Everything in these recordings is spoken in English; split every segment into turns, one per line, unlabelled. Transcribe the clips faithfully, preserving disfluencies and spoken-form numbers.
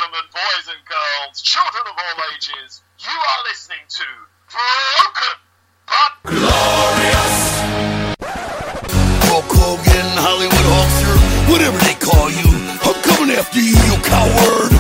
gentlemen, boys and girls, children of all ages, you are listening to Broken But Glorious!
Hulk Hogan, Hollywood Hulkster, whatever they call you, I'm coming after you, you coward!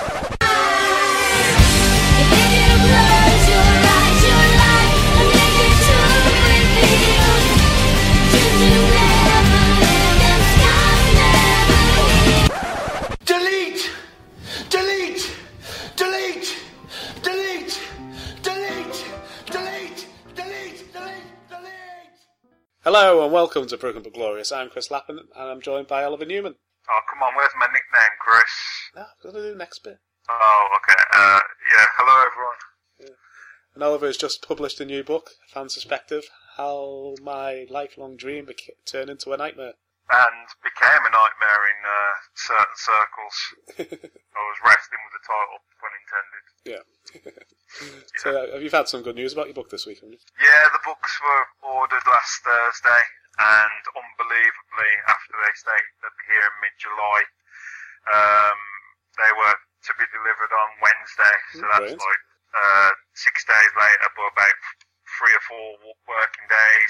Delete! Delete! Delete! Delete! Delete! Delete! Delete! Delete! Delete!
Hello and welcome to Broken But Glorious. I'm Chris Lappin and I'm joined by Oliver Newman.
Oh, come on, where's my nickname, Chris?
No, I've got to do the next bit.
Oh, okay. Uh, yeah, hello, everyone.
Yeah. And Oliver has just published a new book, Fan's Perspective, How My Lifelong Dream Beca- Turned Into a Nightmare.
And became a nightmare in uh, certain circles. I was wrestling with the title, pun intended.
Yeah. So, uh, have you had some good news about your book this week, haven't you?
Yeah, the books were ordered last Thursday, and unbelievably, after they stated they'd be here in mid-July, um, they were to be delivered on Wednesday, so
Mm,
that's
brilliant.
like uh, six days later, but about three or four working days.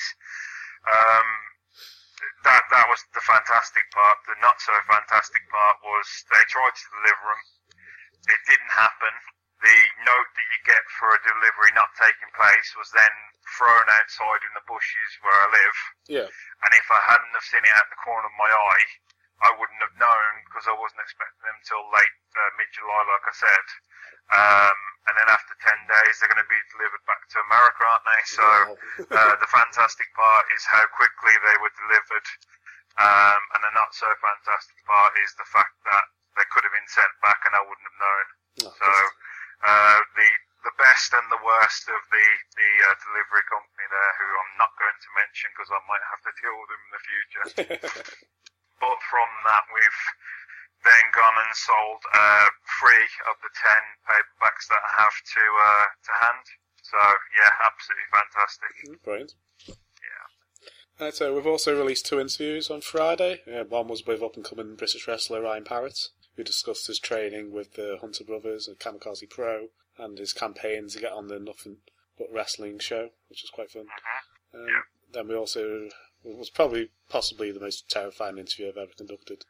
Um, that that was the fantastic part. The not so fantastic part was they tried to deliver them. It didn't happen. The note that you get for a delivery not taking place was then thrown outside in the bushes where I live.
Yeah.
And if I hadn't have seen it out the corner of my eye, I wouldn't have known because I wasn't expecting them till late uh, mid-July, like I said. Um, and then after ten days, they're going to be delivered back to America, aren't they? So uh, the fantastic part is how quickly they were delivered. Um, and the not so fantastic part is the fact that they could have been sent back and I wouldn't have known.
No,
So uh, the the best and the worst of the the uh, delivery company there, who I'm not going to mention because I might have to deal with them in the future. But from that, we've then gone and sold uh, three of the ten paperbacks that I have to uh, to hand. So yeah, absolutely fantastic.
Brilliant.
Yeah.
Right, so we've also released two interviews on Friday. Uh, one was with up-and-coming British wrestler Ryan Parrott, who discussed his training with the Hunter Brothers and Kamikaze Pro, and his campaign to get on the Nothing But Wrestling show, which was quite fun.
Mm-hmm.
Um,
Yeah.
Then we also, it was probably possibly the most terrifying interview I've ever conducted.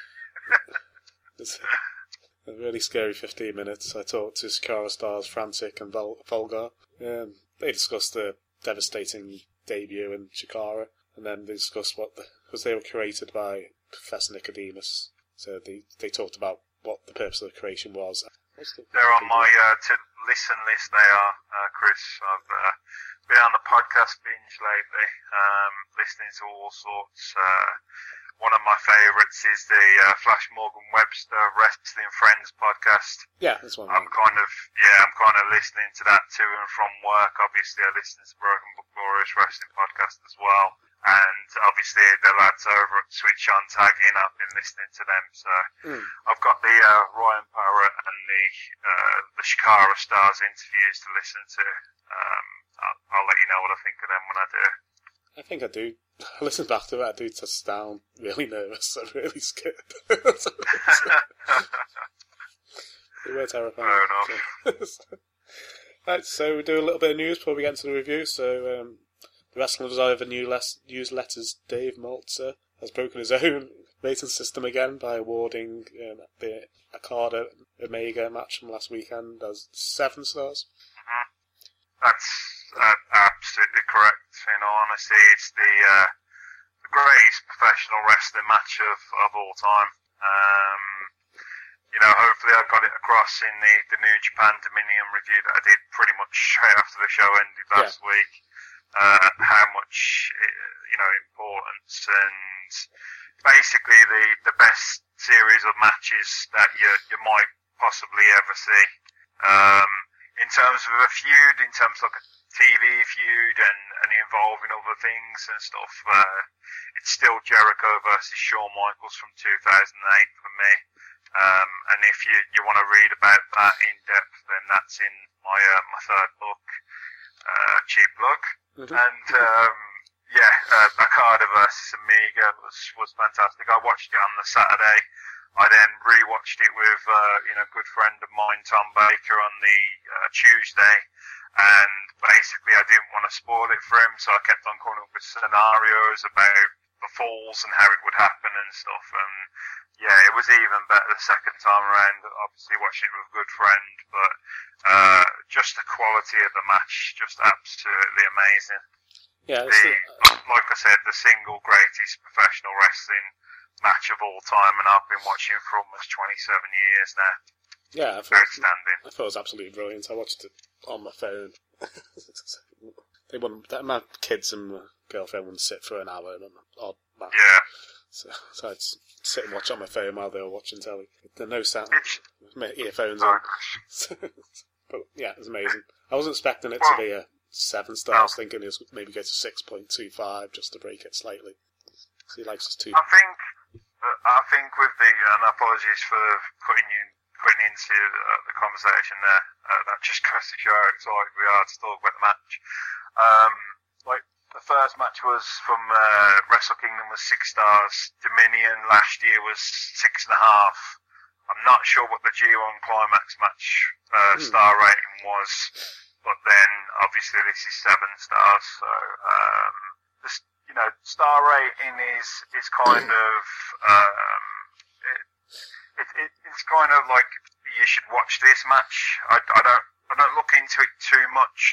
It's a really scary fifteen minutes. I talked to Shikara stars Frantic and Vol- Volgar. Um, they discussed the devastating debut in Shikara, and then they discussed what the, because they were created by Professor Nicodemus, so they, they talked about what the purpose of the creation was. What's the,
They're on my uh, to listen list. They are, uh, Chris. I've uh, been on the podcast binge lately, um, listening to all sorts. Uh, one of my favourites is the uh, Flash Morgan Webster Wrestling Friends podcast.
Yeah, that's one.
I'm kind of yeah, I'm kind of listening to that to and from work. Obviously, I listen to Broken But Glorious Wrestling podcast as well. And obviously the lads over at Switch On Tagging, I've been listening to them. So
Mm.
I've got the uh, Ryan Parrott and the uh, the Shikara Stars interviews to listen to. Um, I'll, I'll let you know what I think of them when I do.
I think I do. I listen back to it, I do just sound really nervous. I'm really scared. They were terrifying.
Fair enough.
Right, so we do a little bit of news before we get into the review. So, um, the Wrestling Observer news newsletters Dave Meltzer has broken his own rating system again by awarding um, the Okada Omega match from last weekend as seven stars.
Mm-hmm. That's uh, absolutely correct. In all honesty, it's the, uh, the greatest professional wrestling match of, of all time. Um, you know, hopefully I got it across in the, the New Japan Dominion review that I did pretty much straight after the show ended last
Yeah.
week. Uh, how much, you know, importance and basically the, the best series of matches that you, you might possibly ever see. Um, in terms of a feud, in terms of like a T V feud and, and involving other things and stuff, uh, it's still Jericho versus Shawn Michaels from two thousand eight for me. Um, and if you, you want to read about that in depth, then that's in my, uh, my third book, uh, Cheap Plug. Mm-hmm. And, um, yeah, uh, Okada versus Omega was, was fantastic. I watched it on the Saturday I then rewatched it with uh, you know a good friend of mine, Tom Baker, on the uh, Tuesday, and basically I didn't want to spoil it for him, so I kept on coming up with scenarios about the falls and how it would happen and stuff. And yeah, it was even better the second time around. Obviously, watching it with a good friend, but uh, just the quality of the match, just absolutely amazing.
Yeah,
The, like I said, the single greatest professional wrestling match of all time, and I've been watching for almost twenty-seven years now.
yeah, I thought,
Outstanding.
I thought it was absolutely brilliant. I watched it on my phone. They wouldn't. That, my kids and my girlfriend wouldn't sit for an hour in an odd match.
Yeah.
So, so I'd sit and watch on my phone while they were watching telly. There's no sound,
It's,
my earphones
oh,
on. But yeah, it was amazing. I wasn't expecting it to be a seven stars, thinking it was maybe go to six point two five just to break it slightly. So he likes us too.
I think, uh, I think with the, and apologies for putting you putting into uh, the conversation there, uh, that just goes to show how excited we are to talk about the match. Um, like, the first match was from uh, Wrestle Kingdom was six stars. Dominion last year was six and a half. I'm not sure what the G one Climax match uh,
Hmm.
star rating was, but then obviously this is seven stars. So um, this, you know, star rating is is kind of um, it, it, it it's kind of like you should watch this match. I, I don't I don't look into it too much.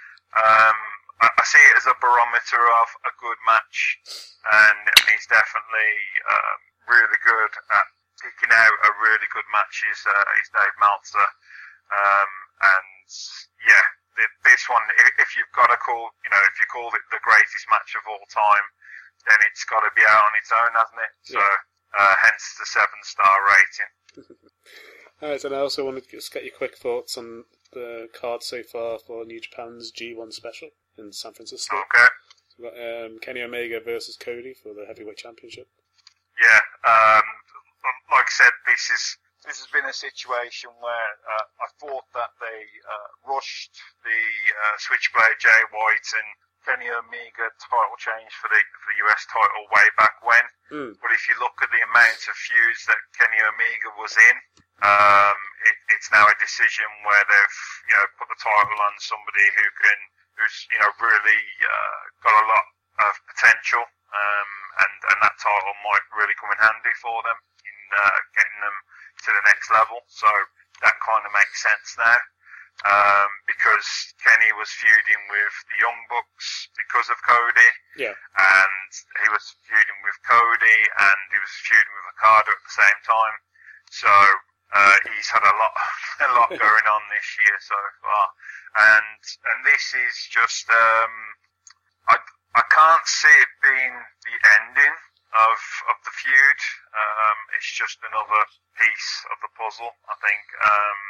Um, I, I see it as a barometer of a good match, and he's definitely uh, really good at picking out a really good match. Is uh, is Dave Meltzer, um, and yeah, the, this one, if, if you've got to call, you know, if you called it the greatest match of all time, then it's got to be out on its own, hasn't it? So, uh, hence the seven star rating.
Alright, and I also wanted to just get your quick thoughts on the card so far for New Japan's G one special in San Francisco.
Okay.
So we've got um, Kenny Omega versus Cody for the Heavyweight Championship.
Yeah, um, like I said, this is this has been a situation where uh, I thought that they uh, rushed the uh, Switchblade Jay White and Kenny Omega title change for the for the U S title way back when.
Mm.
But if you look at the amount of feuds that Kenny Omega was in, um, it, it's now a decision where they've you know put the title on somebody who can who's you know really uh, got a lot of potential. Um, and, and that title might really come in handy for them in uh, getting them to the next level. So that kind of makes sense now. Um, because Kenny was feuding with the Young Bucks because of Cody.
Yeah.
And he was feuding with Cody and he was feuding with Okada at the same time. So uh, he's had a lot a lot going on this year so far. And and this is just um, I I can't see it being the ending of of the feud. Um, it's just another piece of the puzzle. I think. Um,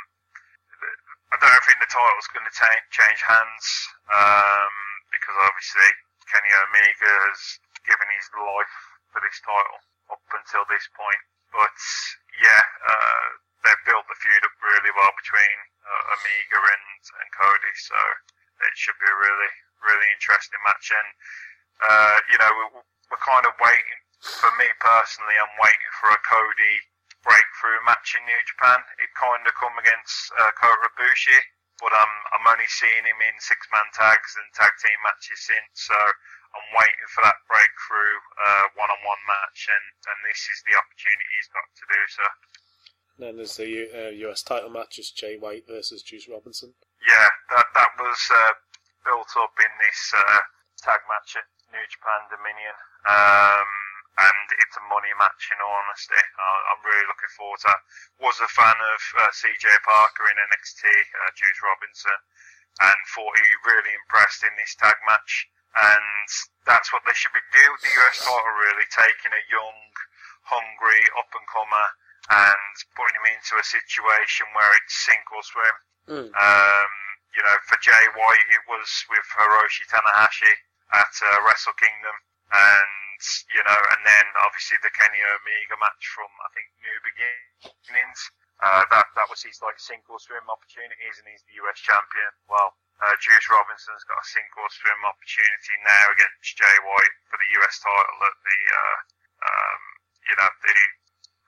I don't think the title's going to ta- change hands um, because obviously Kenny Omega has given his life for this title up until this point. But yeah, uh, they've built the feud up really well between uh, Omega and, and Cody, so it should be a really, really interesting match. And uh, you know, we're, we're kind of waiting. For me personally, I'm waiting for a Cody breakthrough match in New Japan. It kind of come against uh, Kota Ibushi, but I'm I'm only seeing him in six man tags and tag team matches since. So I'm waiting for that breakthrough uh, one on one match, and, and this is the opportunity he's got to do so.
And then there's the uh, U S title match, is Jay White versus Juice Robinson.
Yeah, that that was uh, built up in this uh, tag match at New Japan Dominion. Um, And it's a money match, in all honesty. Uh, I'm really looking forward to that. Was a fan of uh, C J Parker in N X T, uh, Juice Robinson, and thought he really impressed in this tag match. And that's what they should be doing with the U S title, really, taking a young, hungry up-and-comer and putting him into a situation where it's sink or swim.
Mm.
Um, you know, for Jay White, it was with Hiroshi Tanahashi at uh, Wrestle Kingdom. And, you know, and then obviously the Kenny Omega match from, I think, New Beginnings. Uh, that, that was his, like, sink or swim opportunities, and he's the U S champion. Well, uh, Juice Robinson's got a sink or swim opportunity now against Jay White for the U S title at the, uh, um, you know, the,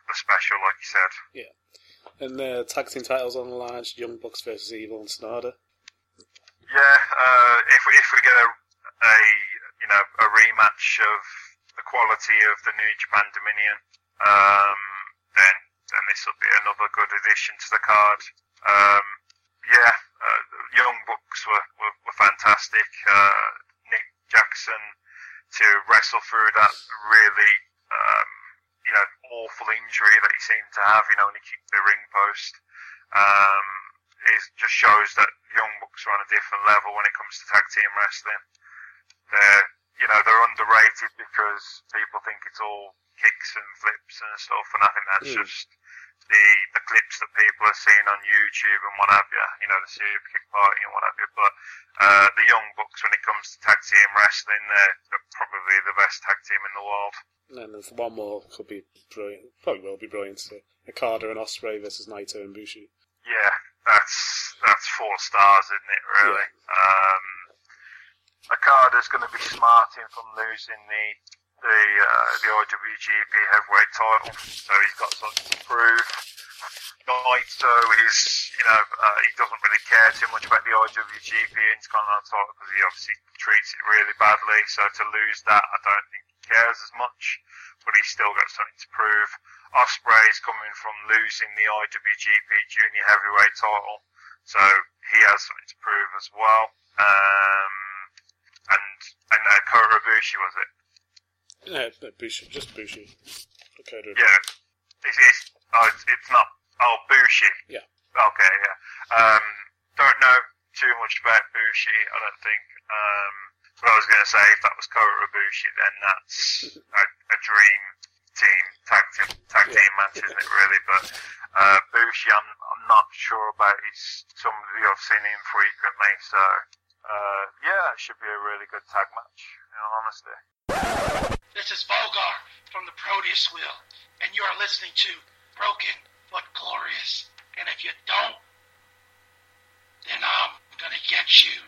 the special, like you said.
Yeah. And the uh, tag team titles on the line, Young Bucks versus Evil and Sonata.
Yeah, uh, if we, if we get a, a you know a rematch of the quality of the New Japan Dominion, um, then then this will be another good addition to the card. Um, yeah, uh, Young Bucks were were, were fantastic. Uh, Nick Jackson to wrestle through that really um, you know awful injury that he seemed to have. You know, when he kicked the ring post. Um, It just shows that Young Bucks are on a different level when it comes to tag team wrestling. They're, you know, they're underrated because people think it's all kicks and flips and stuff, and I think that's mm. just the the clips that people are seeing on YouTube and what have you. You know, the Super Kick Party and what have you. But uh, the Young Bucks, when it comes to tag team wrestling, they're, they're probably the best tag team in the world.
And there's one more could be brilliant. Probably will be brilliant. So Okada and Ospreay versus Naito and Bushi.
Yeah. That's that's four stars, isn't it, really? Yeah. Um, Okada's going to be smarting from losing the the uh, the I W G P heavyweight title, so he's got something to prove. Naito is, you know, uh, he doesn't really care too much about the I W G P Intercontinental title because he obviously treats it really badly, so to lose that, I don't think he cares as much, but he's still got something to prove. Ospreay's coming from losing the I W G P Junior Heavyweight title, so he has something to prove as well. Um, and and uh, Kota Ibushi, was it?
No, no, Bushi, just Bushi. Okada.
Yeah, it's, it's, oh, it's, it's not. Oh, Bushi.
Yeah.
Okay, yeah. Um, don't know too much about Bushi, I don't think. Um, but I was going to say, if that was Kota Ibushi, then that's a, a dream team tag team tag yeah. team match, isn't it really? But uh, Bushi, I'm I'm not sure about. He's somebody I've seen him frequently, so uh, yeah, it should be a really good tag match. In all honesty.
This is Volgar from the Proteus Wheel, and you are listening to Broken but Glorious. And if you don't, then I'm gonna get you.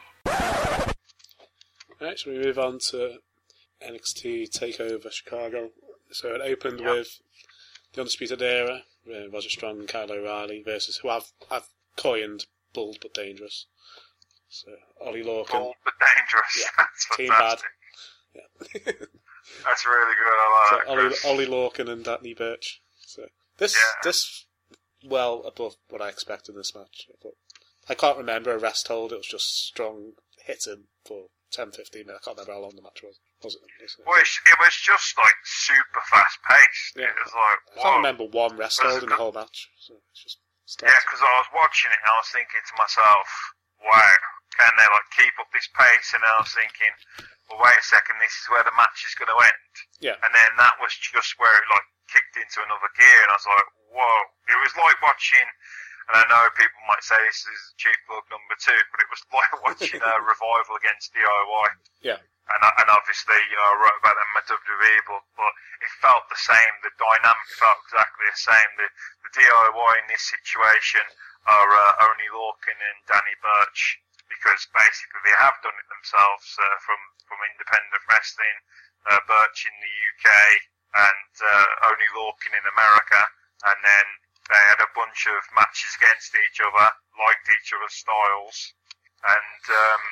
Right, so we move on to N X T TakeOver Chicago. So it opened yep. with the Undisputed Era, uh, Roger Strong and Kyle O'Reilly versus who I've, I've coined Bold but Dangerous. So Ollie Lorcan.
Bold but Dangerous.
Yeah.
That's
Team
fantastic.
Bad. Yeah.
That's really good. I like
so
that.
Ollie, Ollie Lorcan and Danny Birch. So this
yeah.
this well above what I expected in this match. But I can't remember a rest hold. It was just Strong hitting for ten to fifteen minutes. I can't remember how long the match was. Was it? Was it?
Well, it, it was just like super fast paced.
Yeah.
It was like,
I can't remember one rest hold in the whole match. So it's just
yeah, because I was watching it and I was thinking to myself, wow, can they like keep up this pace? And I was thinking, well, wait a second, this is where the match is going to end.
Yeah.
And then that was just where it like kicked into another gear, and I was like, whoa. It was like watching, and I know people might say this is cheap plug number two, but it was like watching a Revival against D I Y.
Yeah.
And, and obviously, you know, I wrote about them in my W W E book, but it felt the same. The dynamic felt exactly the same. The, the D I Y in this situation are uh, Oney Lorcan and Danny Birch, because basically they have done it themselves uh, from, from independent wrestling. Uh, Birch in the U K and uh, Oney Lorcan in America, and then they had a bunch of matches against each other, liked each other's styles, and um,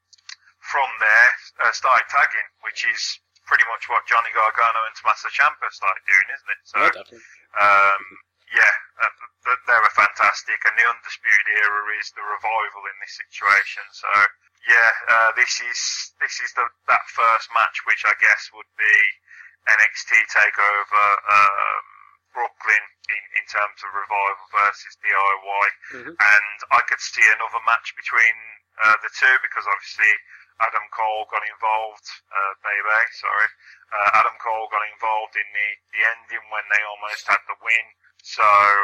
from there uh, started tagging, which is pretty much what Johnny Gargano and Tommaso Ciampa started doing, isn't it? So,
yeah,
um, yeah, uh, they were fantastic, and the Undisputed Era is the Revival in this situation. So, yeah, uh, this is this is the that first match, which I guess would be N X T Takeover um, Brooklyn in, in terms of Revival versus D I Y,
mm-hmm.
and I could see another match between uh, the two because obviously Adam Cole got involved, uh, Bebe, sorry, uh, Adam Cole got involved in the, the ending when they almost had the win, so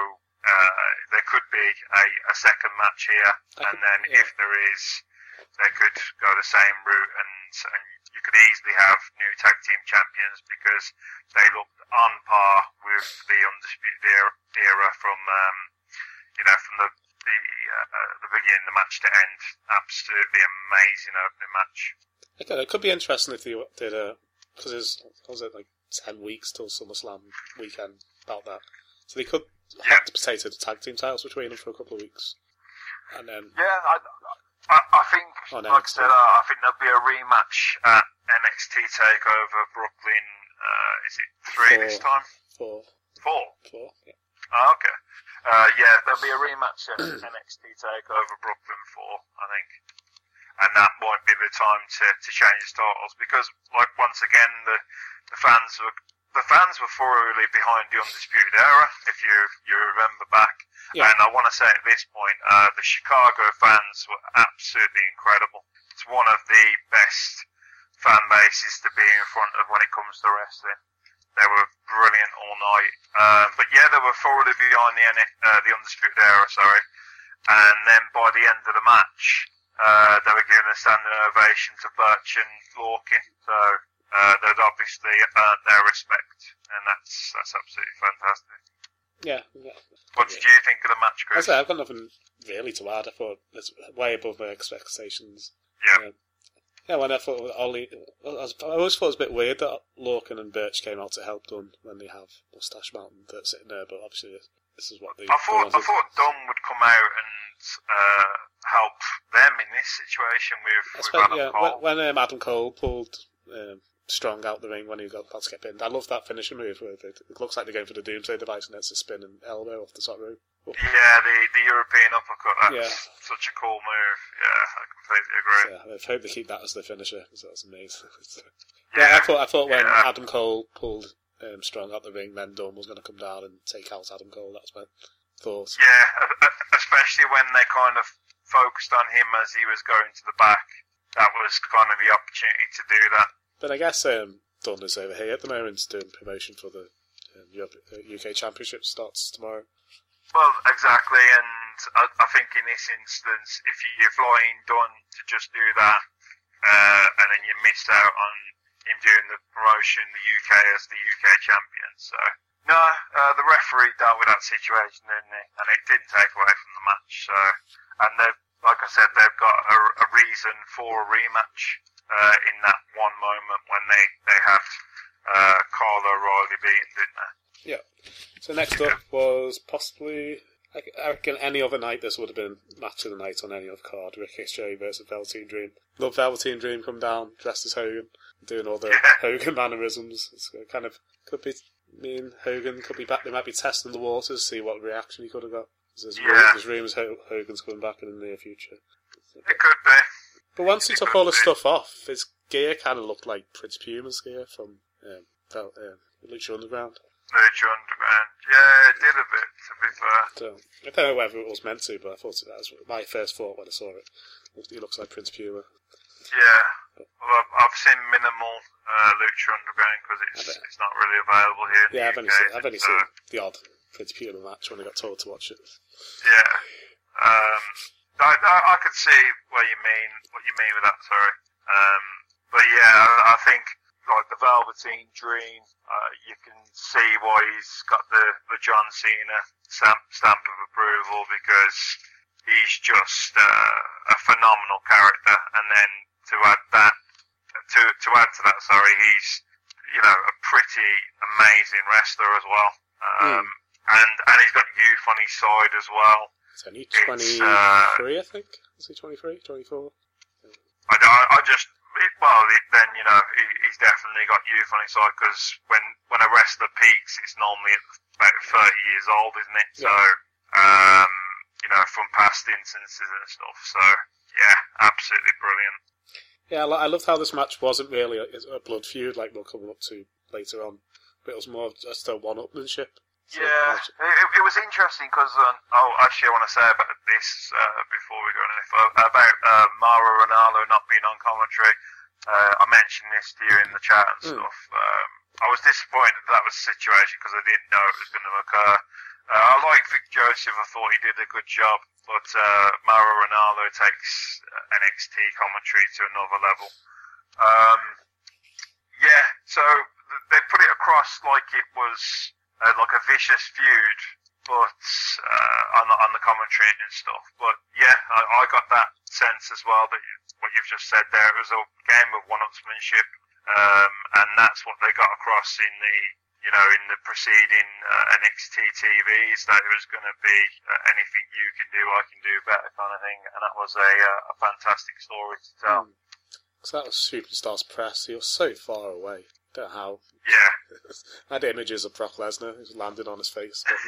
uh, there could be a, a second match here,
I
and
could,
then
yeah.
if there is, they could go the same route, and, and you could easily have new tag team champions because they looked on par with the Undisputed Era, era from, um, you know, from the the uh, the beginning, the match to end. Absolutely amazing opening match.
Okay, it could be interesting if they did a because it's was it like ten weeks till SummerSlam weekend about that. So they could
Yeah.
have to potato the tag team titles between them for a couple of weeks. And then,
Yeah, I, I, I think,
Oh, no,
like I
it's
said,
not.
uh, I think there'll be a rematch at N X T TakeOver Brooklyn. Uh, is it three
Four.
this time?
four,
Four.
four, yeah.
Oh, okay. Uh, yeah, there'll be a rematch at N X T TakeOver Brooklyn four, I think. And that might be the time to, to change the titles because, like, once again, the, the fans were the fans were thoroughly behind the Undisputed Era, if you you remember back.
Yeah.
And I want to say at this point, uh, the Chicago fans were absolutely incredible. It's one of the best fan bases to be in front of when it comes to wrestling. They were brilliant all night. Um, but yeah, they were thoroughly behind the uh, the Undisputed Era, sorry. And then by the end of the match, uh, they were giving a standing ovation to Birch and Lorcan. So uh, they'd obviously earned their respect, and that's that's absolutely fantastic.
Yeah. yeah.
What did you think of the match,
As I
Chris?
say, I've got nothing really to add. I thought it's way above my expectations.
Yeah.
Yeah, yeah when I thought Ollie, I was- I always thought it was a bit weird that Lorcan and Birch came out to help Dunn when they have Mustache Mountain that's sitting there, but obviously this, this is what they.
I thought
they
I
wanted.
thought Dom would come out and uh, help them in this situation with, with
Especially,
Adam
yeah,
Cole.
when, when um, Adam Cole pulled um, Strong out the ring when he got about to get pinned, I love that finisher move where it, it looks like they're going for the Doomsday device and it's a spinning elbow off the top rope. Oh,
Yeah, the, the European uppercut, that's
Yeah.
such a cool move. Yeah, I completely agree.
so, yeah, I hope they keep that as their finisher because that was amazing.
Yeah,
yeah, I thought I thought when
yeah.
Adam Cole pulled um, Strong out the ring, then Dunn was going to come down and take out Adam Cole. That's my thought.
Yeah, e- e- especially when they kind of focused on him as he was going to the back. That was kind of the opportunity to do that.
But I guess um, Dunn is over here at the moment doing promotion for the um, Europe, uh, U K Championship starts tomorrow.
Well, exactly, and I, I think in this instance, if you, you're flying Dunn to just do that, uh, and then you missed out on him doing the promotion, the U K as the U K champion. So, no, uh, the referee dealt with that situation, didn't he? And it didn't take away from the match. So, and they've, like I said, they've got a, a reason for a rematch uh, in that one moment when they they had uh, Carl O'Reilly beaten, didn't they?
Yeah. So next up was possibly, I I reckon any other night this would have been match of the night on any other card. Ricochet versus Velveteen Dream. Love Velveteen Dream come down dressed as Hogan, doing all the Hogan mannerisms. It's kind of could be me and Hogan could be back. They might be testing the waters, see what reaction he could have got. There's,
Yeah.
there's rumours Ho- Hogan's coming back in the near future.
It could be.
But once he took all his stuff off, his gear kind of looked like Prince Puma's gear from um, Vel- um, Lucha Underground.
Lucha Underground. Yeah, it did a bit, to be fair.
So, I don't know whether it was meant to, but I thought that was my first thought when I saw it. He looks like Prince Puma.
Yeah. Well, I've, I've seen minimal uh, Lucha Underground because it's
I bet.
it's not really available here in
Yeah, I've
the
only,
U K.
seen, I've only
so,
seen the odd Prince Puma match when I got told to watch it.
Yeah. Um, I, I, I could see what you mean, what you mean with that, sorry. Um, but yeah, I, I think like the Velveteen Dream, uh, you can see why he's got the, the John Cena stamp, stamp of approval because he's just uh, a phenomenal character. And then to add that, to to add to that, sorry, he's you know a pretty amazing wrestler as well. Um,
Mm.
and and he's got youth on his side as well.
It's only
It's,
twenty-three,
uh,
I think. Is he twenty-three, twenty-four?
I, I, I just, it, well, it, then, you know, he, he's definitely got youth on his side because when, when a wrestler peaks, it's normally at about thirty years old, isn't it?
Yeah.
So, um, you know, from past instances and stuff. So, yeah, absolutely brilliant.
Yeah, I lo- I loved how this match wasn't really a, a blood feud like we'll come up to later on, but it was more of just a one-upmanship. So,
Yeah,
match-
it, it was interesting because, um, oh, actually, I want to say about this uh, before we go any further about uh, Mauro Ranallo not being on commentary. Uh, I mentioned this to you in the chat and
Mm.
stuff. Um, I was disappointed that, that was the situation because I didn't know it was going to occur. Uh, I like Vic Joseph. I thought he did a good job, but uh, Mauro Ranallo takes uh, N X T commentary to another level. Um, yeah, so th- they put it across like it was uh, like a vicious feud, but uh, on the on the commentary and stuff. But yeah, I, I got that sense as well that you, what you've just said there. It was a game of one-upsmanship, um, and that's what they got across in the you know, in the preceding uh, N X T T Vs, that it was going to be uh, anything you can do, I can do better kind of thing, and that was a, uh, a fantastic story to tell.
Mm. So that was Superstars press. He was so far away. Don't know how.
Yeah.
I had images of Brock Lesnar who's landed on his face. But,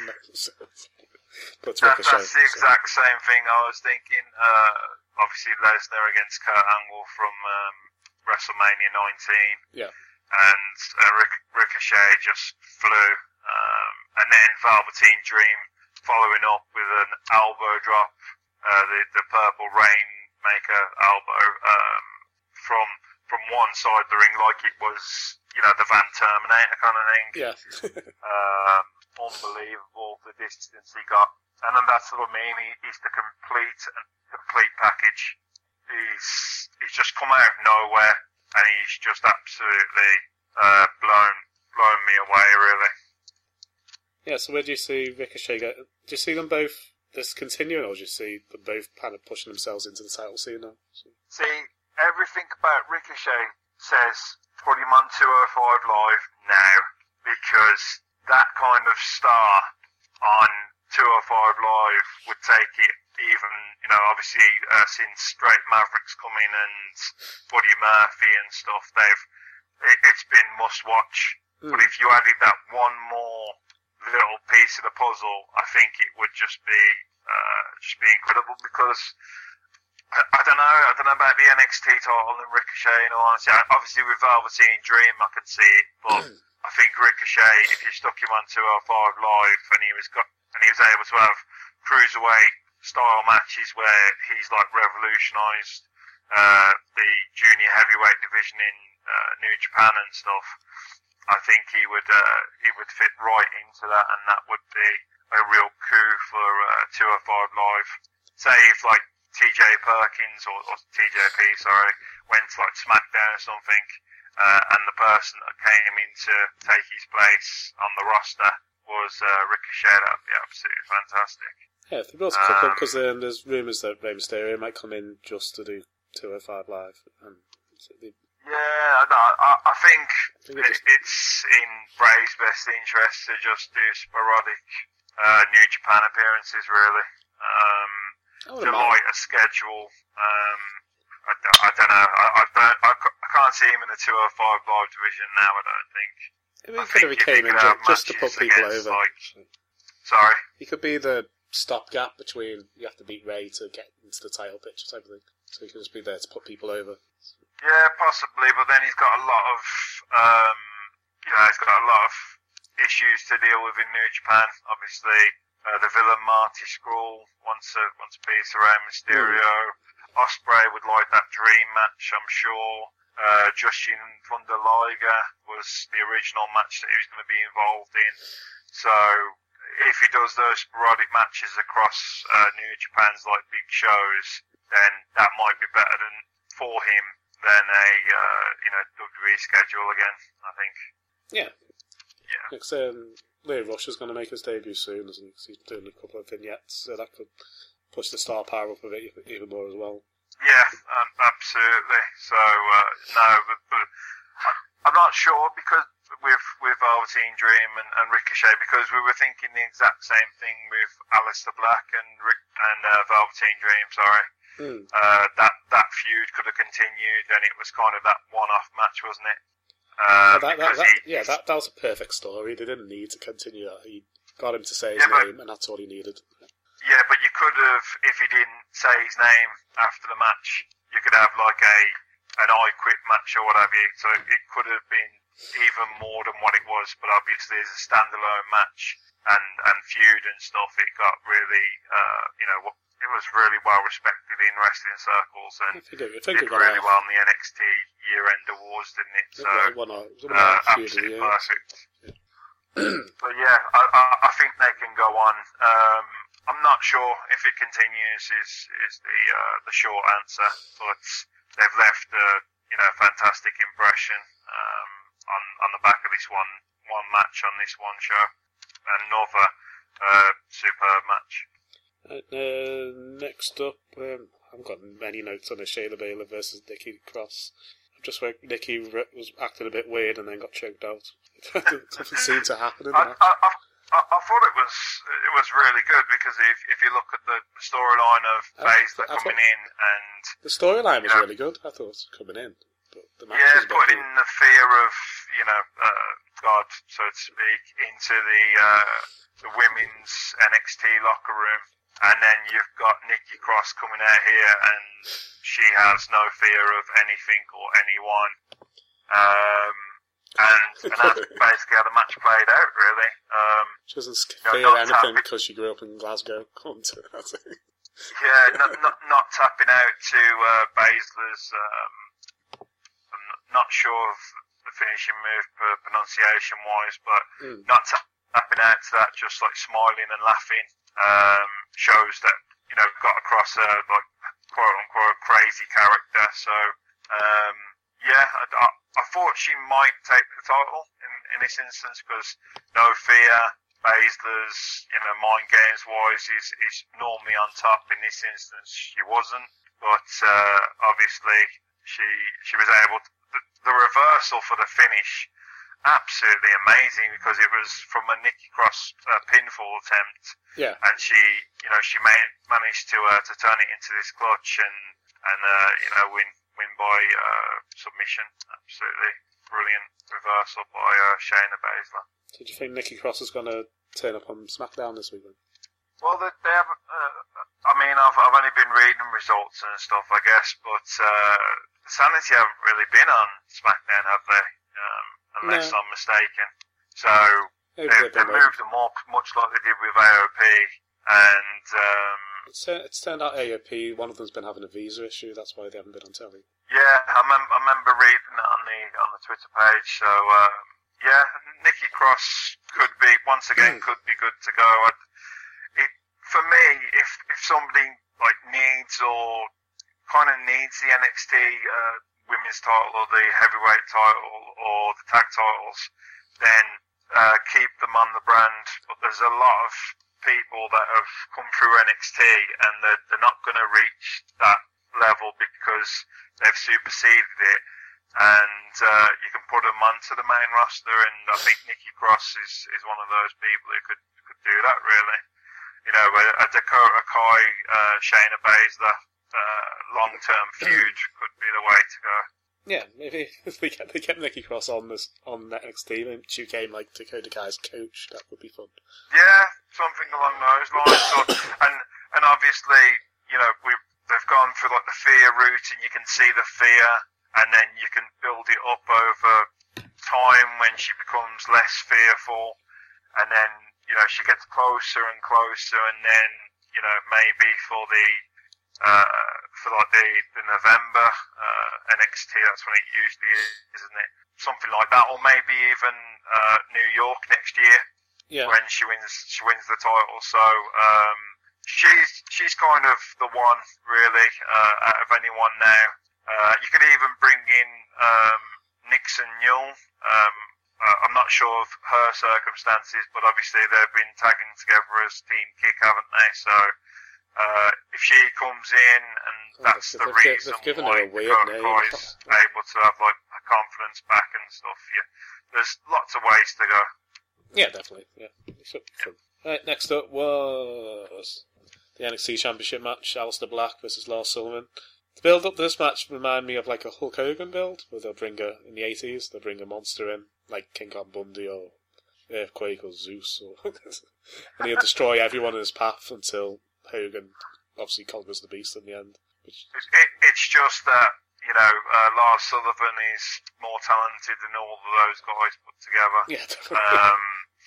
but
that,
Ricochet,
that's the exact so. same thing I was thinking. Uh, obviously, Lesnar against Kurt Angle from um, WrestleMania nineteen.
Yeah.
And uh, Ric- Ricochet just flew. Um, and then Velveteen Dream following up with an elbow drop, uh, the, the Purple Rainmaker elbow, um, from from one side of the ring, like it was, you know, the Van Terminator kind of thing.
Yeah.
um, unbelievable the distance he got. And then that's what I mean. He, he's the complete complete package. He's he's just come out of nowhere, and he's just absolutely uh, blown blown me away, really.
Yeah. So where do you see Ricochet go? Do you see them both this continuing, or do you see them both kind of pushing themselves into the title scene now?
See, everything about Ricochet says put him on two oh five Live now, because that kind of star on two oh five Live would take it even, you know, obviously uh, since Straight Mavericks come in and Buddy Murphy and stuff, they've it, it's been must watch. Mm. But if you added that one more little piece of the puzzle, I think it would just be uh, just be incredible, because I, I don't know, I don't know about the N X T title and Ricochet, in all honesty. Obviously with Velveteen Dream I can see it, but I think Ricochet, if you stuck him on two oh five Live and he was got and he was able to have cruiserweight style matches where he's like revolutionised uh, the junior heavyweight division in uh, New Japan and stuff, I think he would uh, he would fit right into that, and that would be a real coup for uh, two oh five Live. Say if like T J Perkins or, or T J P, sorry, went to like SmackDown or something, uh, and the person that came in to take his place on the roster was uh, Ricochet, that would be absolutely fantastic.
Yeah, if they brought a couple, because um, there's rumours that Rey Mysterio might come in just to do two oh five Live. And they,
yeah, no, I, I think,
I think
it,
just...
it's in Rey's best interest to just do sporadic uh, New Japan appearances, really. Um, to light a schedule. Um, I, I don't know. I, I don't. I, I can't see him in the two oh five Live division now. I don't think.
I mean, he could have came in just, just to put people over.
Like, sorry?
He could be the stopgap between you have to beat Ray to get into the title picture type of thing. So he could just be there to put people over.
Yeah, possibly, but then he's got a lot of, um, you know, he's got a lot of issues to deal with in New Japan. Obviously, uh, the villain Marty Scurll wants a, wants a piece around Mysterio. Mm. Ospreay would like that dream match, I'm sure. Uh, Jushin Thunder Liger was the original match that he was going to be involved in. So, if he does those sporadic matches across uh, New Japan's like big shows, then that might be better than for him than a uh, you know W W E schedule again, I think.
Yeah.
Yeah.
Because um, Leo Rush is going to make his debut soon, isn't he? Because he's doing a couple of vignettes, so that could push the star power up a bit even more as well.
Yeah, um, absolutely. So uh, no, but, but I'm not sure, because with with Velveteen Dream and, and Ricochet, because we were thinking the exact same thing with Aleister Black and Rick, and uh, Velveteen Dream. Sorry,
mm.
uh, that that feud could have continued, and it was kind of that one-off match, wasn't it? Uh,
that, that, that,
he,
yeah, that that was a perfect story. They didn't need to continue that. He got him to say his yeah, name, but, and that's all he needed.
Yeah, but you could have, if he didn't say his name after the match, you could have like a an I Quit match or whatever. So it could have been even more than what it was. But obviously, as a standalone match and and feud and stuff, it got really, uh, you know, it was really well respected in wrestling circles, and
I think it, I think
did
it
really
out.
well in the N X T year-end awards, didn't it? So
it won a, it won a
uh,
feud
absolutely
of the year.
perfect. Yeah. But yeah, I, I, I think they can go on. Um, I'm not sure if it continues is is the uh, the short answer, but they've left a you know fantastic impression um, on on the back of this one one match on this one show. Another uh, superb match.
Uh, next up, um, I haven't got many notes on the Shayna Baszler versus Nikki Cross. I'm just where Nikki re- was acting a bit weird and then got choked out. Something seemed to happen in
I,
that.
I, I, I, I thought it was it was really good because if if you look at the storyline of Baszler
I
coming
thought-
in and
The storyline was
Yeah.
really good, I thought, coming in. But the match
yeah,
was a bit
putting
weird.
the fear of you know uh, God, so to speak, into the uh, the women's N X T locker room, and then you've got Nikki Cross coming out here, and she has no fear of anything or anyone. Um, and, and that's basically how the match played out, really. Um,
She doesn't
No,
fear
not
anything
happy.
because she grew up in Glasgow. Hunter, that's it.
yeah, not, not not tapping out to uh, Baszler's. Um, I'm not sure of the finishing move per pronunciation wise, but
Mm.
not ta- tapping out to that, just like smiling and laughing, um, shows that you know got across a like quote unquote crazy character. So um, yeah, I, I, I thought she might take the title in, in this instance because no fear. Baszler's, you know, mind games wise is, is normally on top. In this instance, she wasn't, but uh, obviously she she was able to. The, the reversal for the finish, absolutely amazing because it was from a Nikki Cross uh, pinfall attempt,
Yeah.
and she, you know, she made, managed to uh, to turn it into this clutch and and uh, you know win win by uh, submission. Absolutely brilliant reversal by uh, Shayna Baszler.
Did you think Nikki Cross is going to turn up on SmackDown this week then?
Well, they, they have. Uh, I mean, I've I've only been reading results and stuff, I guess, but uh, Sanity haven't really been on SmackDown, have they? Um, unless
No.
I'm mistaken. So
Maybe
they,
they've
they
done well.
moved them up, much like they did with A O P, and um,
It's, uh, it's turned out A O P, one of them's been having a visa issue, that's why they haven't been on telly.
yeah, I, mem- I remember reading that on the on the Twitter page. So um, yeah, Nikki Cross could be once again could be good to go. I'd, it for me, if if somebody like needs or kind of needs the N X T uh, women's title or the heavyweight title or the tag titles, then uh, keep them on the brand. But there's a lot of people that have come through N X T and they're, they're not going to reach that level because they've superseded it. And uh, you can put them onto the main roster, and I think Nikki Cross is, is one of those people who could could do that, really. You know, a, a Dakota Kai, uh, Shayna Baszler uh, long-term feud could be the way to go.
Yeah, maybe if they kept, they kept Nikki Cross on this on N X T, maybe she became like Dakota Kai's coach, that would be fun.
Yeah, something along those lines. So, and and obviously, you know, we've they've gone through like the fear route, and you can see the fear, and then you can build it up over time when she becomes less fearful, and then you know she gets closer and closer, and then you know maybe for the uh, for like the, the November uh, N X T, that's when it usually is, isn't it? Something like that, or maybe even uh, New York next year.
Yeah.
When she wins, she wins the title. So um, she's she's kind of the one really uh, out of anyone now. Uh, you could even bring in um, Nixon Newell. Um, uh, I'm not sure of her circumstances, but obviously they've been tagging together as Team Kick, haven't they? So uh, if she comes in, and that's
they've-
the
they've gi-
reason
they've given
why
her a weird
Dakota
name.
Kai's able to have like her confidence back and stuff. Yeah, there's lots of ways to go.
Yeah, definitely. Yeah. So, fun. Right, next up was the N X T Championship match, Aleister Black versus Lars Sullivan. The build up to this match remind me of like a Hulk Hogan build, where they'll bring a, in the eighties, they'll bring a monster in, like King Kong Bundy or Earthquake or Zeus, or and he'll destroy everyone in his path until Hogan obviously conquers the beast in the end. Which,
It, it, it's just that, you know, uh, Lars Sullivan is more talented than all of those guys put together.
yeah, definitely.
Um,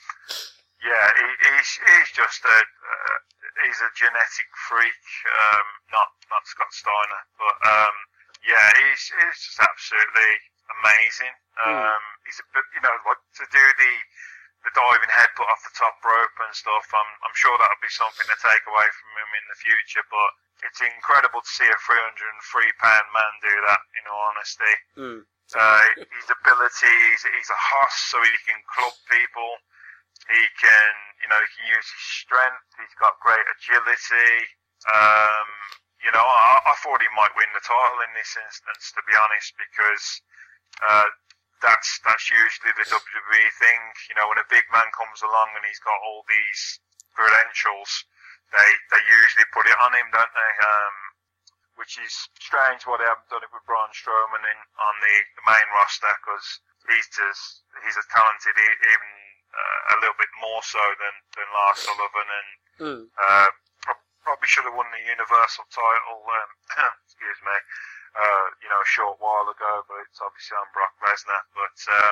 yeah, he, he's he's just a uh, he's a genetic freak. Um, not not Scott Steiner, but um, yeah, he's he's just absolutely amazing. Um, he's a bit, you know, like to do the the diving headbutt off the top rope and stuff. I'm I'm sure that'll be something to take away from him in the future. But it's incredible to see a three hundred three pound man do that. In all honesty.
Mm.
Uh, his ability, he's, he's a hoss, so he can club people. He can, you know, he can use his strength. He's got great agility. Um, you know, I, I thought he might win the title in this instance, to be honest, because uh, that's that's usually the W W E thing. You know, when a big man comes along and he's got all these credentials, they they usually put it on him, don't they? Um, which is strange why they haven't done it with Braun Strowman in, on the, the main roster, because he's just he's as talented, even uh, a little bit more so than than Lars Sullivan, and
Mm.
uh, pro- probably should have won the Universal title. Um, excuse me. Uh, you know, a short while ago, but it's obviously on Brock Lesnar. But um,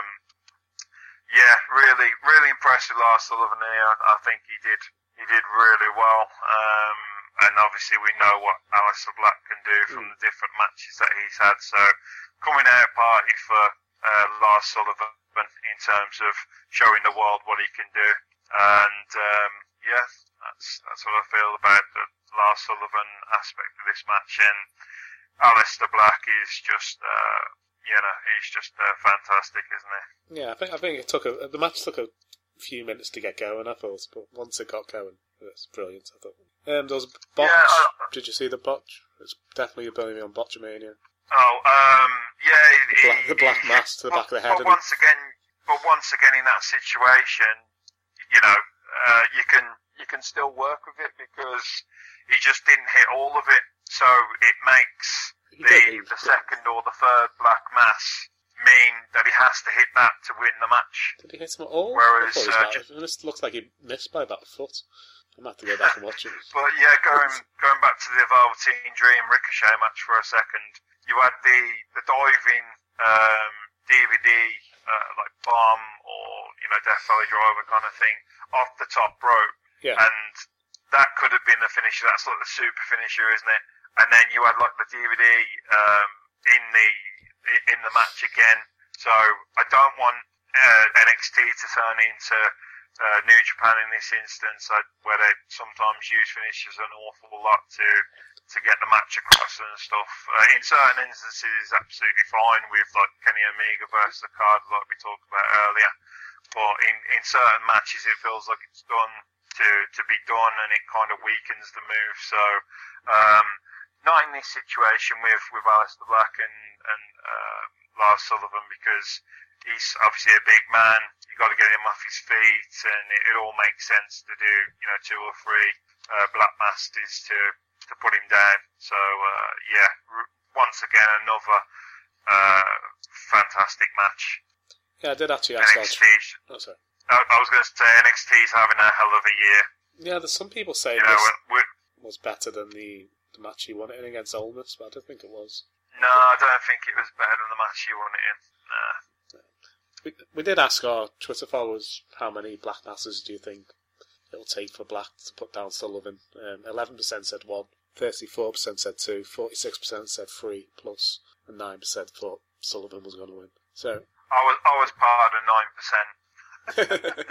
yeah, really, really impressed with Lars Sullivan here. I, I think he did, he did really well. Um, and obviously we know what Aleister Black can do from
Mm.
the different matches that he's had. So coming out party for uh, Lars Sullivan in terms of showing the world what he can do. And um, yeah, that's that's what I feel about the Lars Sullivan aspect of this match. And Aleister Black is just, uh, you know, he's just uh, fantastic, isn't he?
Yeah, I think I think it took a the match took a few minutes to get going. I thought, but once it got going, it was brilliant. I thought. Um, there was a botch.
Yeah, uh,
Did you see the botch? It's definitely a Birmingham on Botchamania.
Oh, um, yeah,
The
he,
black, the black
he-
mask to the
but,
back of the head.
But
and
once again, but once again, in that situation, you know, uh, you can you can still work with it because he just didn't hit all of it, so it makes
He
the
did, he
the
did.
second or the third black mass mean that he has to hit that to win the match.
Did he hit him at all?
Whereas,
I thought he
uh,
was
ju-
about- this looks like he missed by about a foot. I might have to go back and watch it.
But yeah, going going back to the Velveteen Dream Ricochet match for a second, you had the the diving um, D V D uh, like bomb or you know Death Valley Driver kind of thing off the top rope,
Yeah.
and that could have been the finisher. That's like the super finisher, isn't it? And then you had like the D V D um, in the in the match again. So I don't want uh, N X T to turn into uh, New Japan in this instance, uh, where they sometimes use finishers an awful lot to to get the match across and stuff. Uh, in certain instances, it's absolutely fine with like Kenny Omega versus the card, like we talked about earlier. But in, in certain matches, it feels like it's done to to be done, and it kind of weakens the move. So, um, not in this situation with with Aleister Black and and uh, Lars Sullivan, because he's obviously a big man. You got to get him off his feet, and it, it all makes sense to do, you know, two or three uh, Black Masters to to put him down. So uh, yeah, r- once again another uh, fantastic match.
Yeah, I did actually ask
N X T.
Al- Oh, sorry.
I, I was going to say N X T's having a hell of a year.
Yeah, there's some people saying
You know,
this
we,
was better than the, the match he won it in against Olmus, but I don't think it was.
no, I don't think it was better than the match you won it in. Nah.
We, we did ask our Twitter followers how many Black Masses do you think it'll take for Black to put down Sullivan. Um, eleven percent said one, thirty-four percent said two, forty-six percent said three plus, and nine percent thought Sullivan was going to win. So,
I was I was part of nine percent.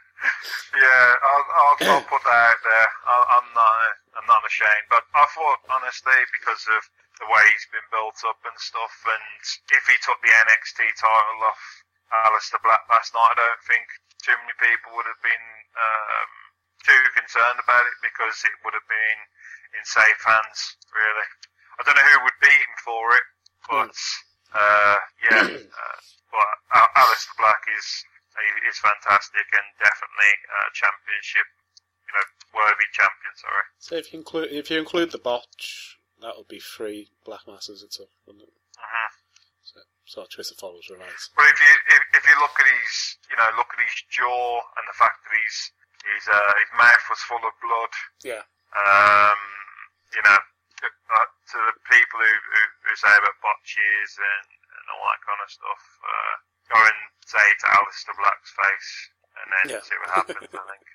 Yeah, I'll, I'll, I'll put that out there. I'll, I'm not, I'm not ashamed. But I thought, honestly, because of the way he's been built up and stuff, and if he took the N X T title off Aleister Black last night, I don't think too many people would have been um, too concerned about it, because it would have been in safe hands, really. I don't know who would beat him for it, but uh, yeah, uh, but Al- Aleister Black is. He is fantastic and definitely uh, championship, you know, worthy champion. Sorry.
so if you include if you include the botch, that would be three Black Masses and stuff, wouldn't it?
Mm-hmm.
So, so our Twitter followers were right.
But if you if, if you look at his, you know, look at his jaw and the fact that his his uh, his mouth was full of blood.
Yeah.
Um, you know, to, uh, to the people who, who who say about botches and, and all that kind of stuff, uh, go and say it to Aleister Black's face, and then
Yeah.
see what happens. I think.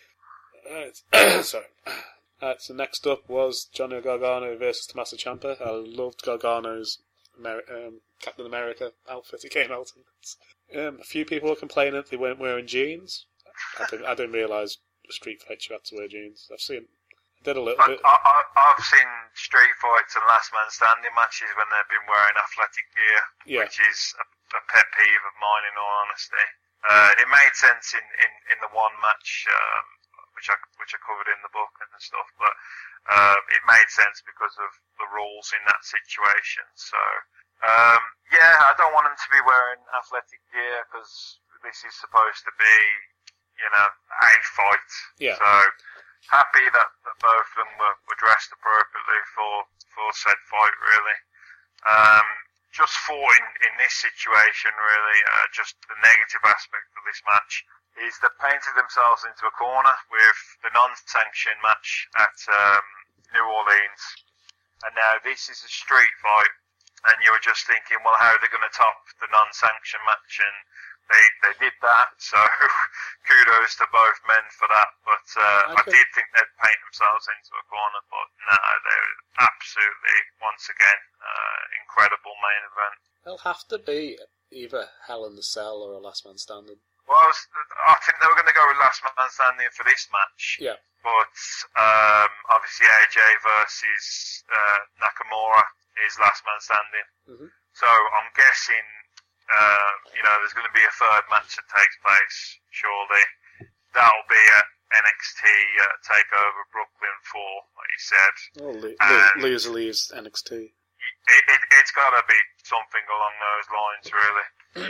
Alright, sorry. Alright, so next up was Johnny Gargano versus Tommaso Ciampa. I loved Gargano's Ameri- um, Captain America outfit he came out in. Um, a few people were complaining that they weren't wearing jeans. I didn't, I didn't realise Street Fights you had to wear jeans. I've seen, I did a little
I,
bit.
I, I, I've seen street fights and last man standing matches when they've been wearing athletic gear,
Yeah.
which is a, a pet peeve of mine, in all honesty. Uh, it made sense in, in, in the one match, um, which I which I covered in the book and stuff, but uh, it made sense because of the rules in that situation. So Um, yeah, I don't want them to be wearing athletic gear because this is supposed to be, you know, a fight.
Yeah.
So happy that, that both of them were, were dressed appropriately for, for said fight, really. Um, just thought in, in this situation, really, uh, just the negative aspect of this match is they painted themselves into a corner with the non-sanctioned match at um, New Orleans. And now this is a street fight, and you were just thinking, well, how are they going to top the non-sanctioned match? And they they did that, so kudos to both men for that. But uh, I, I did think they'd paint themselves into a corner, but no, they were absolutely, once again, uh, incredible main event.
They'll have to be either Hell in the Cell or a Last Man Standing.
Well, I, was, I think they were going to go with Last Man Standing for this match.
Yeah.
But um, obviously A J versus uh, Nakamura is Last Man Standing.
Mm-hmm.
So I'm guessing, uh, you know, there's going to be a third match that takes place, surely. That'll be at N X T uh, TakeOver Brooklyn four, like you said.
Oh, Lee,
And
loser leaves N X T.
It, it, it's got to be something along those lines, really.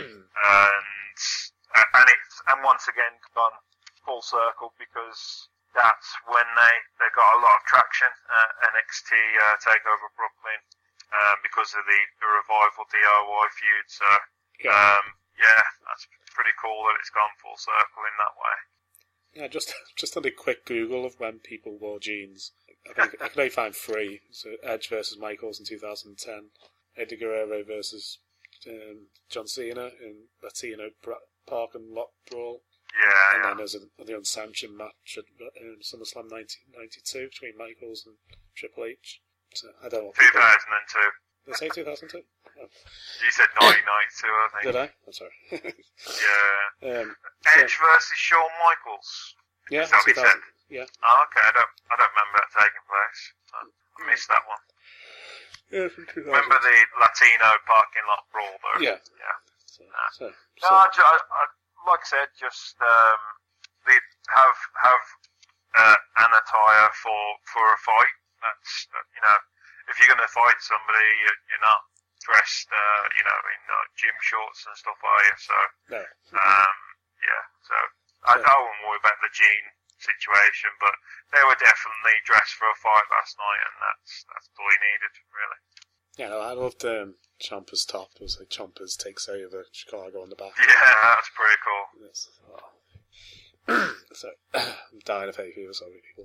and and it's and once again gone full circle because that's when they, they got a lot of traction at N X T uh, TakeOver Brooklyn um, because of the, the Revival D I Y feud. So
Yeah.
um, yeah, that's pretty cool that it's gone full circle in that way.
Yeah, just just did a quick Google of when people wore jeans. I think I could only find three. So Edge versus Michaels in two thousand ten, Eddie Guerrero versus um, John Cena in Latino Bra- Park and Lot Brawl.
Yeah,
And
yeah.
then there's a, the unsanctioned match at um, SummerSlam nineteen ninety-two between Michaels and Triple H. So I don't know.
two thousand two.
Did I say two thousand two? Oh.
You said nineteen ninety-two, I think.
Did I? I'm sorry.
Yeah.
um,
Edge versus Shawn Michaels.
yeah,
Is that what you
two thousand.
said?
Yeah.
Oh, okay. I don't, I don't remember that taking place. I I missed that one.
Yeah, from two thousand.
Remember the Latino parking lot brawl, though?
Yeah.
Yeah.
So,
Nah.
so,
No,
so,
I, ju- I, I, like I said, just um, the, have have uh, an attire for for a fight. That's uh, you know, if you're going to fight somebody, you're, you're not dressed, uh, you know, in uh, gym shorts and stuff, are you? So,
no.
um, yeah. So I,
So-
I wouldn't worry about the jean situation, but they were definitely dressed for a fight last night, and that's that's all he needed, really.
Yeah, no, I loved um, Ciampa's top. It was like Ciampa's takes over Chicago on the back.
Yeah, that's pretty cool.
Yes. Oh. So, I'm dying of hay fever, sorry people.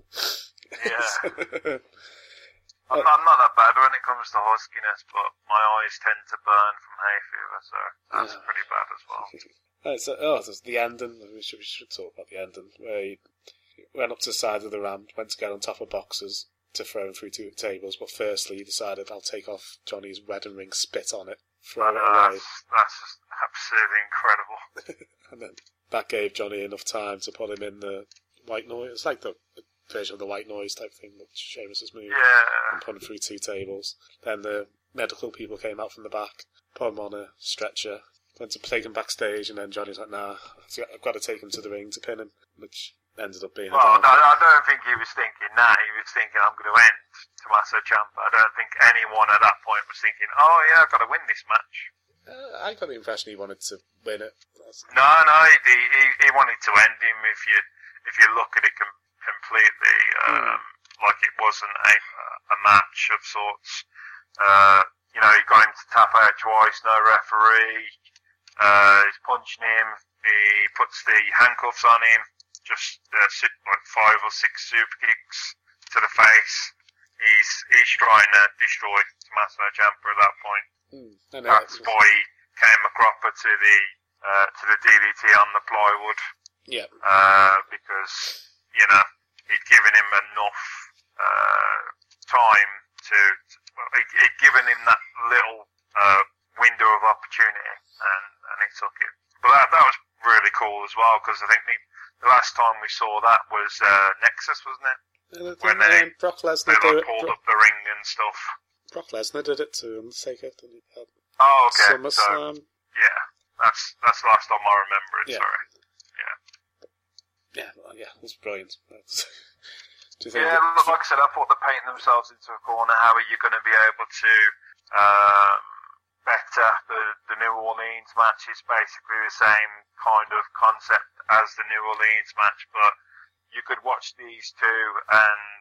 Yeah. I'm not, I'm not that bad when it comes to huskiness, but my eyes tend to burn from hay fever, so that's
Yeah.
pretty bad as well.
Right, so, oh, there's the ending. We should, we should talk about the ending. Where he went up to the side of the ramp, went to get on top of boxes to throw him through two tables, but firstly he decided, I'll take off Johnny's wedding ring, spit on it, throw it
Uh,
away.
that's, that's just absolutely incredible.
And then that gave Johnny enough time to put him in the white noise. It's like the version of the white noise type thing that Sheamus' move.
Yeah.
And put him through two tables. Then the medical people came out from the back, put him on a stretcher, went to take him backstage, and then Johnny's like, nah, I've got to take him to the ring to pin him, which ended up being
Well,
a
I,
downfall.
I don't think he was thinking that. He was thinking, I'm going to end Tommaso Ciampa. I don't think anyone at that point was thinking, oh yeah, I've got to win this match.
Uh, I got the impression he wanted to win it. That's-
No, no, he, he, he wanted to end him if you if you look at it com- completely um, like it wasn't a, a match of sorts. Uh, you know, he got him to tap out twice, no referee. Uh, he's punching him. He puts the handcuffs on him. Just uh, sit, like five or six super kicks to the face. He's he's trying to destroy Tommaso Ciampa at that point.
Hmm. I know,
That's
it's-
why he came a cropper to the uh, to the D D T on the plywood.
Yeah.
Uh, because, you know, he'd given him enough uh, time to, to well, he'd, he'd given him that little uh, window of opportunity, and, and he took it. But that, that was really cool as well, because I think the, the last time we saw that was uh, Nexus, wasn't it?
Uh,
When
then,
they,
um, Brock
they
Lesnar did
like,
it.
pulled
Brock,
up the ring and stuff.
Brock Lesnar did it to Undertaker. Didn't he? At
Oh, okay. So,
SummerSlam.
yeah, that's that's the last time I remember it,
Yeah.
sorry.
Yeah, well, yeah, it's brilliant. That's, do you think
Yeah,
that-
look, like I said, I thought they're painting themselves into a corner. How are you going to be able to um, better. The, the New Orleans match is basically the same kind of concept as the New Orleans match, but you could watch these two and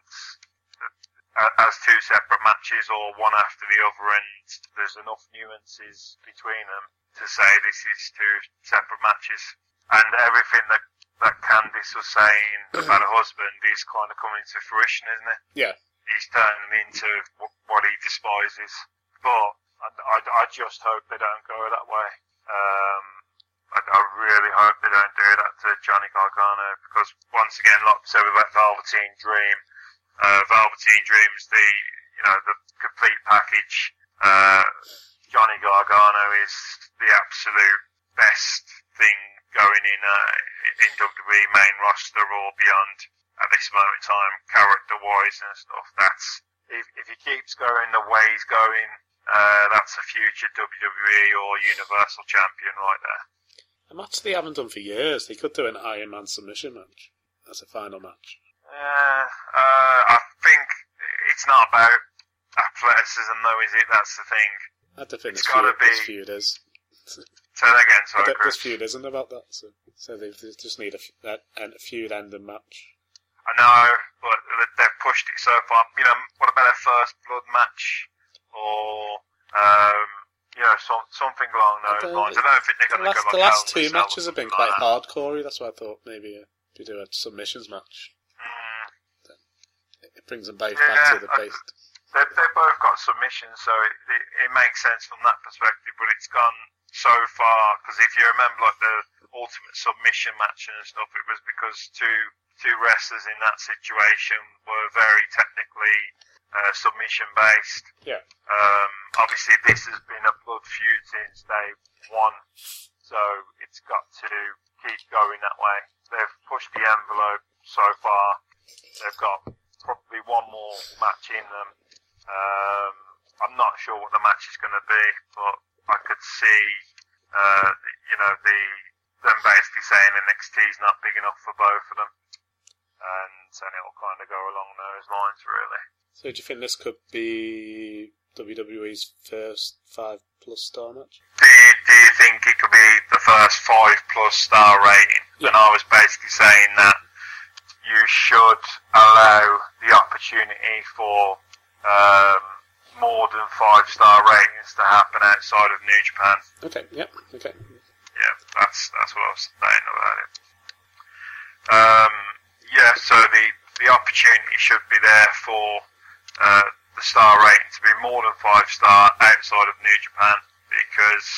uh, as two separate matches or one after the other, and there's enough nuances between them to say this is two separate matches. And everything that, that Candice was saying about her husband is kind of coming to fruition, isn't it?
Yeah.
He's turning into what he despises. But I, I, I just hope they don't go that way. Um, I, I really hope they don't do that to Johnny Gargano, because once again, like I said about Velveteen Dream, uh, Velveteen Dream's the, you know, the complete package. Uh, Johnny Gargano is the absolute best thing going in, uh, in W W E main roster or beyond at this moment in time, character-wise and stuff. That's, if, if he keeps going the way he's going, uh, that's a future W W E or Universal Champion right there.
A match they haven't done for years. They could do an Iron Man submission match as a final match.
Uh, uh, I think it's not about athleticism though, is it? That's the thing.
I don't think
It's
this
gotta
feud,
be-
this feud is.
Say that again,
I
sorry,
don't-
Chris.
this feud isn't about that. So, so they, they just need a, f- a, a feud ending match.
I know, but they've pushed it so far. You know, what about a first blood match? Or, um, you know, some, something along those
don't-
lines. I don't think they're
The
going to
last,
go like
the last
Hell in a
two
Cell or
matches have been
something
quite
like that.
hardcore. That's why I thought maybe uh, if you do a submissions match,
Mm,
it brings them both
Yeah,
back to the
I-
base.
they've, they've both got submissions, so it, it, it makes sense from that perspective, but it's gone so far, because if you remember like the Ultimate Submission match and stuff, it was because two two wrestlers in that situation were very technically uh, submission based.
Yeah.
Um, obviously, this has been a blood feud since day one, so it's got to keep going that way. They've pushed the envelope so far. They've got probably one more match in them. Um, I'm not sure what the match is going to be, but I could see, uh, you know, the them basically saying N X T is not big enough for both of them, and and it'll kind of go along those lines, really.
So do you think this could be W W E's first five plus star match?
Do you, do you think it could be the first five plus star rating?
Yeah.
And I was basically saying that you should allow the opportunity for um, more than five star ratings to happen outside of New Japan.
Okay, yep, okay.
Yeah, that's that's what I was saying about it. Um, yeah, so the the opportunity should be there for uh, the star rating to be more than five star outside of New Japan, because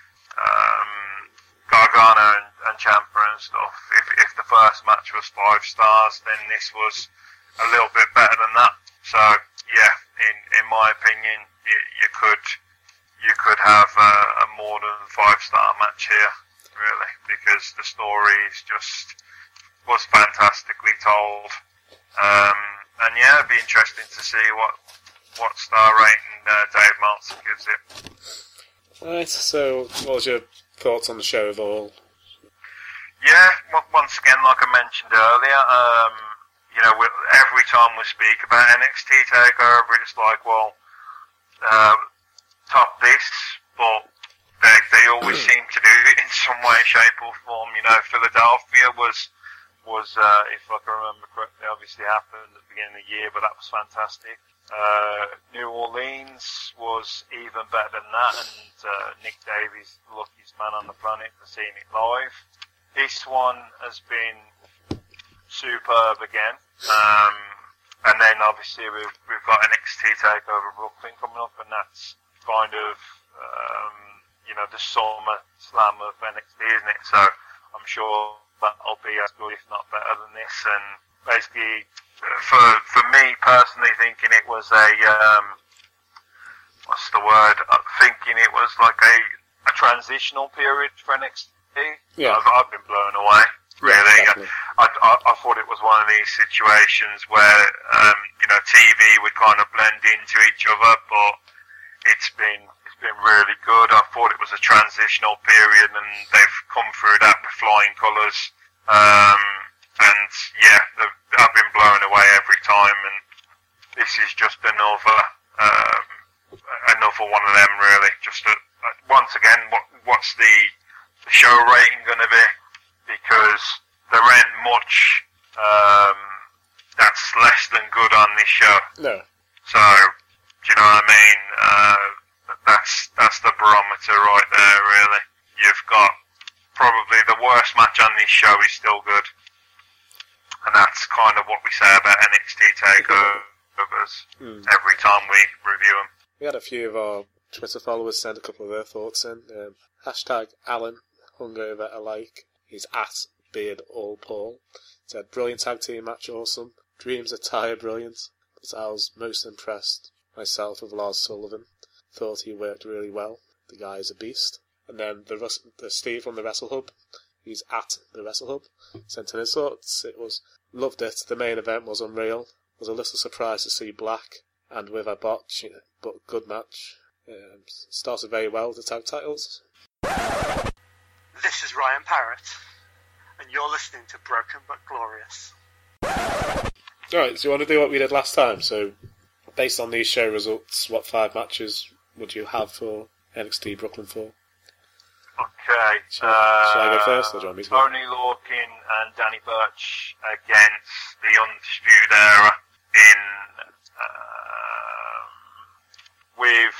um, Gargano and, and Ciampa and stuff, if if the first match was five stars, then this was a little bit better than that. So yeah, in in my opinion, you, you could you could have a, a more than five star match here, really, because the story is just was fantastically told. Um, and yeah, it'd be interesting to see what what star rating uh, Dave Meltzer gives it.
Right, so what was your thoughts on the show overall?
Yeah, w- once again, like I mentioned earlier, um, you know, we, every time we speak about N X T TakeOver, it's like, well, uh, top this, but they they always seem to do it in some way, shape, or form. You know, Philadelphia was was, uh, if I can remember correctly, obviously happened at the beginning of the year, but that was fantastic. Uh, New Orleans was even better than that, and uh, Nick Davies, the luckiest man on the planet for seeing it live. This one has been superb again. Um, and then obviously we've, we've got N X T TakeOver Brooklyn coming up, and that's kind of, um, you know, the summer slam of N X T, isn't it? So I'm sure that'll be as good, if not better than this. And basically, for for me personally, thinking it was a, um, what's the word? I'm thinking it was like a, a transitional period for N X T.
Yeah.
I've, I've been blown away. Really,
definitely.
I, I, I thought it was one of these situations where um, you know, T V would kind of blend into each other, but it's been it's been really good. I thought it was a transitional period, and they've come through that with flying colours. Um, and yeah, I've been blown away every time, and this is just another um, another one of them. Really, just a, once again, what, what's the, the show rating going to be? Because there ain't much um, that's less than good on this show.
No.
So, do you know what I mean? Uh, that's that's the barometer right there, really. You've got probably the worst match on this show is still good. And that's kind of what we say about N X T takeovers mm. every time we review them.
We had a few of our Twitter followers send a couple of their thoughts in. Um, hashtag Alan Hungover alike. He's at Beard All Paul. Said brilliant tag team match, awesome. Dreams attire brilliant. But I was most impressed myself with Lars Sullivan. Thought he worked really well. The guy is a beast. And then the, Rus- the Steve from the Wrestle Hub. He's at the Wrestle Hub. Sent in his thoughts. It was loved it. The main event was unreal. Was a little surprised to see Black and with a botch, but good match. Um, started very well with the tag titles.
This is Ryan Parrott, and you're listening to Broken But Glorious.
Alright, so you want to do what we did last time? So, based on these show results, what five matches would you have for N X T Brooklyn four?
Okay.
Shall,
uh,
shall I go first, or do you want me to go?
Tony Lorcan and Danny Burch against the Undisputed Era in uh, with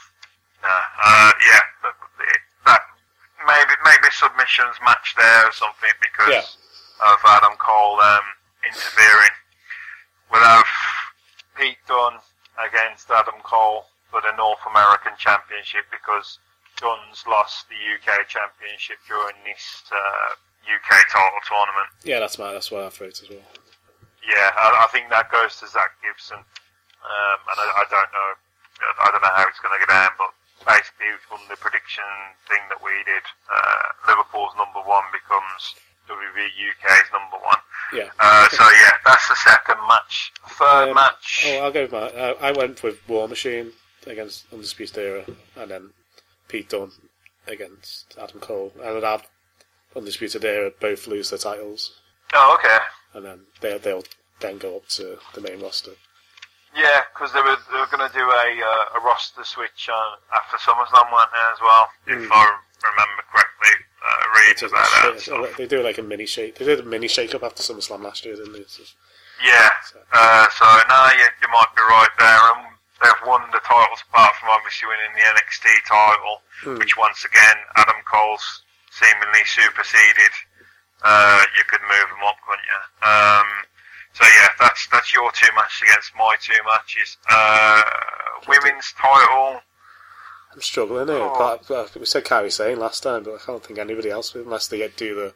uh, uh, yeah that, that maybe maybe submissions match there or something because yeah. of Adam Cole um, interfering. We'll have Pete Dunne against Adam Cole for the North American Championship because Dunn's lost the U K Championship during this uh, U K title tournament.
Yeah, that's my that's what I thought as well.
Yeah, I, I think that goes to Zach Gibson, um, and I, I don't know, I don't know how it's going to go down, but basically from the prediction thing that we did, uh, Liverpool's number one becomes W W E U K's number one.
Yeah.
Uh, so yeah, that's the second match. Third um, match.
Oh, I'll go with my. Uh, I went with War Machine against Undisputed Era, and then Pete Dunne against Adam Cole, and I'd have Undisputed Era both lose their titles.
Oh, okay.
And then they'll, they'll then go up to the main roster.
Yeah, because they were they were going to do a uh, a roster switch on, after SummerSlam, weren't they, as well? Mm. If I remember correctly, uh, reading about that.
So they do like a mini shake. They did a mini shake up after SummerSlam last year, didn't they? So,
yeah. So, uh, so no, you, you might be right there. And they've won the titles apart from obviously winning the N X T title, mm. which once again Adam Cole's seemingly superseded. Uh, you could move them up, couldn't you? Um, so yeah, that's that's your two matches against my two matches. Uh, women's title.
I'm struggling here. Oh. But we said Kairi Sane last time, but I can't think anybody else unless they get do the,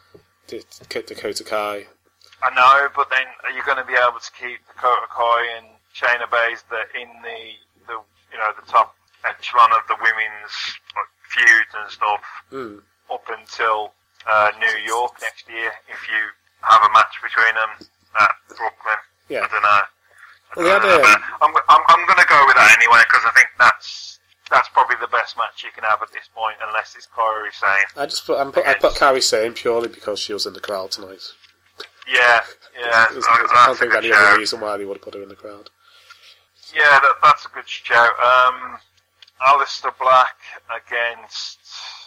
the Dakota Kai.
I know, but then are you going to be able to keep Dakota Kai and Shayna Baszler in the the you know the top echelon of the women's like, feuds and stuff
mm.
up until uh, New York next year? If you have a match between them at Brooklyn,
yeah.
I don't know.
Well, they had, um,
I'm I'm, I'm going to go with that anyway because I think that's that's probably the best match you can have at this point, unless it's Kairi Sane.
I just put I'm put, I put Kairi Sane purely because she was in the crowd tonight.
Yeah, yeah.
There's, there's, I can't think of any show. other reason why they would have put her in the crowd.
Yeah, that, that's a good show. Um, Aleister Black against.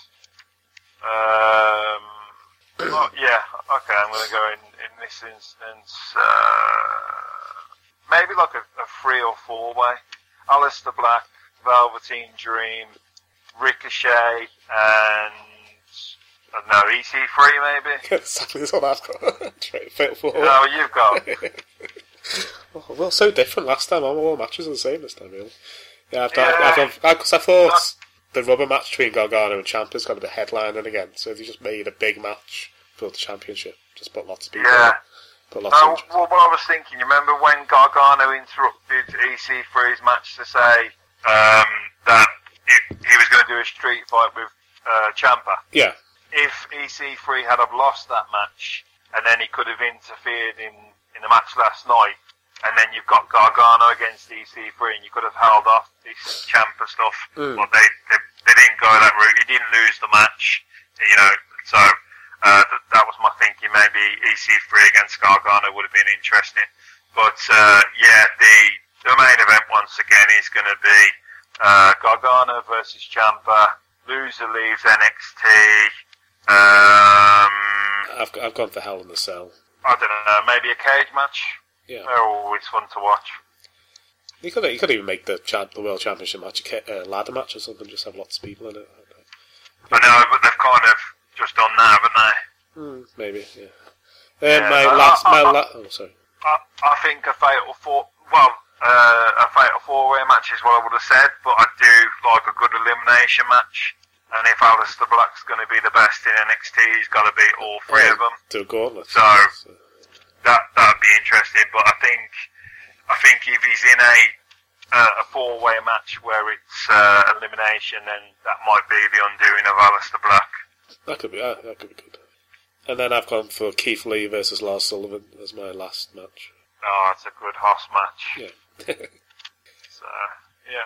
Um, oh, yeah, okay, I'm going to go in, in this instance. Uh, maybe like a, a three or four way. Aleister Black, Velveteen Dream, Ricochet, and. I don't know, E C three maybe?
Exactly, that's what I've got. Fatal four.
No, you've got.
Oh, well, so different last time. All matches are the same this time, really. Yeah, I've done, yeah. I've, I've, I've, I thought that, the rubber match between Gargano and Ciampa's got to be headlining again. So if you just made a big match for the championship, just put lots of people
yeah.
in. Put lots
no,
of
well, what I was thinking, you remember when Gargano interrupted E C three's match to say um, that it, he was going to do a street fight with uh, Ciampa?
Yeah.
If E C three had have lost that match, and then he could have interfered in, in the match last night, and then you've got Gargano against E C three, and you could have held off this Ciampa stuff.
Mm.
But they, they they didn't go that route. He didn't lose the match, you know. So uh, th- that was my thinking. Maybe E C three against Gargano would have been interesting. But uh, yeah, the the main event once again is going to be uh, Gargano versus Ciampa loser leaves N X T. Um,
I've I've gone for Hell in the Cell.
I don't know, maybe a cage match.
Yeah.
They're always fun to watch.
You could you could even make the cha- the World Championship match a ca- uh, ladder match or something. Just have lots of people in it.
I know, but they've kind of just done that, haven't they?
Mm, maybe. Yeah. Um,
Yeah,
my
I-
last.
I-
My
I-
la- oh, sorry.
I, I think a fatal four, well, uh, a fatal four-way match is what I would have said, but I do like a good elimination match. And if Aleister Black's going to be the best in N X T, he's got to beat all three
Oh,
of them.
Do a gauntlet.
So that that'd be interesting. But I think I think if he's in a uh, a four-way match where it's uh, elimination, then that might be the undoing of Aleister Black.
That could be. Uh, that could be good. And then I've gone for Keith Lee versus Lars Sullivan as my last match.
Oh, it's a good Hoss match.
Yeah.
So yeah.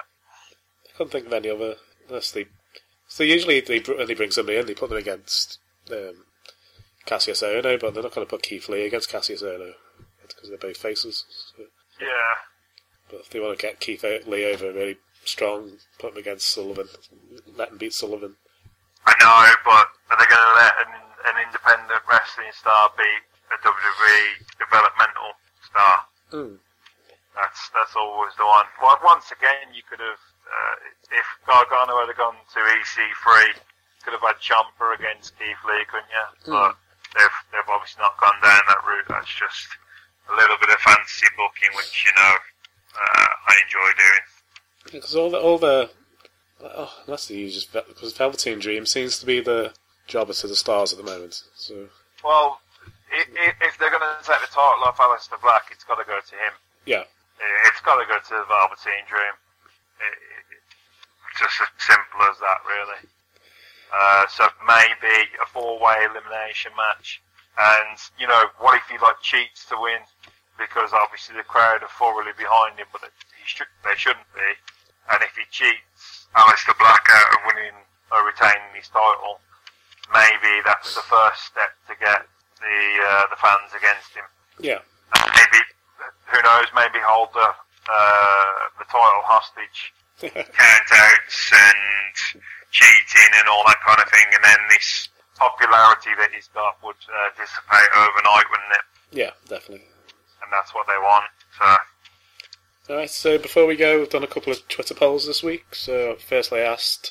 I can't think of any other. Unless they. So usually they br- when they bring somebody in, they put them against um, Cassius Ohno, but they're not going to put Keith Lee against Cassius Ohno because they're both faces. So.
Yeah.
But if they want to get Keith Lee over really strong, put him against Sullivan. Let him beat Sullivan.
I know, but are they going to let an, an independent wrestling star beat a W W E developmental star?
Mm.
That's that's always the one. Well, once again, you could have, uh, if Gargano had gone to E C three, could have had Ciampa against Keith Lee, couldn't you?
Mm.
But they've they've obviously not gone down that route. That's just a little bit of fantasy booking, which you know uh, I enjoy doing.
Because all the all the oh, that's the usual because Velveteen Dream seems to be the jobber to the stars at the moment. So
Well, i i if they're going to take the title off Aleister Black, it's got to go to him.
yeah,
It's got to go to the Velveteen Dream. It, it, it's just as simple as that, really. Uh, so maybe a four-way elimination match. And, you know, what if he, like, cheats to win? Because obviously the crowd are thoroughly behind him, but he should, they shouldn't be. And if he cheats Aleister Black out of winning or retaining his title, maybe that's the first step to get the uh, the fans against him.
yeah.
And maybe, who knows, maybe hold the uh, the title hostage, count-outs and cheating and all that kind of thing, and then this popularity that he's got would uh, dissipate overnight, wouldn't it?
Yeah, definitely.
And that's what they want. So,
Alright, so before we go, we've done a couple of Twitter polls this week. So, firstly I asked,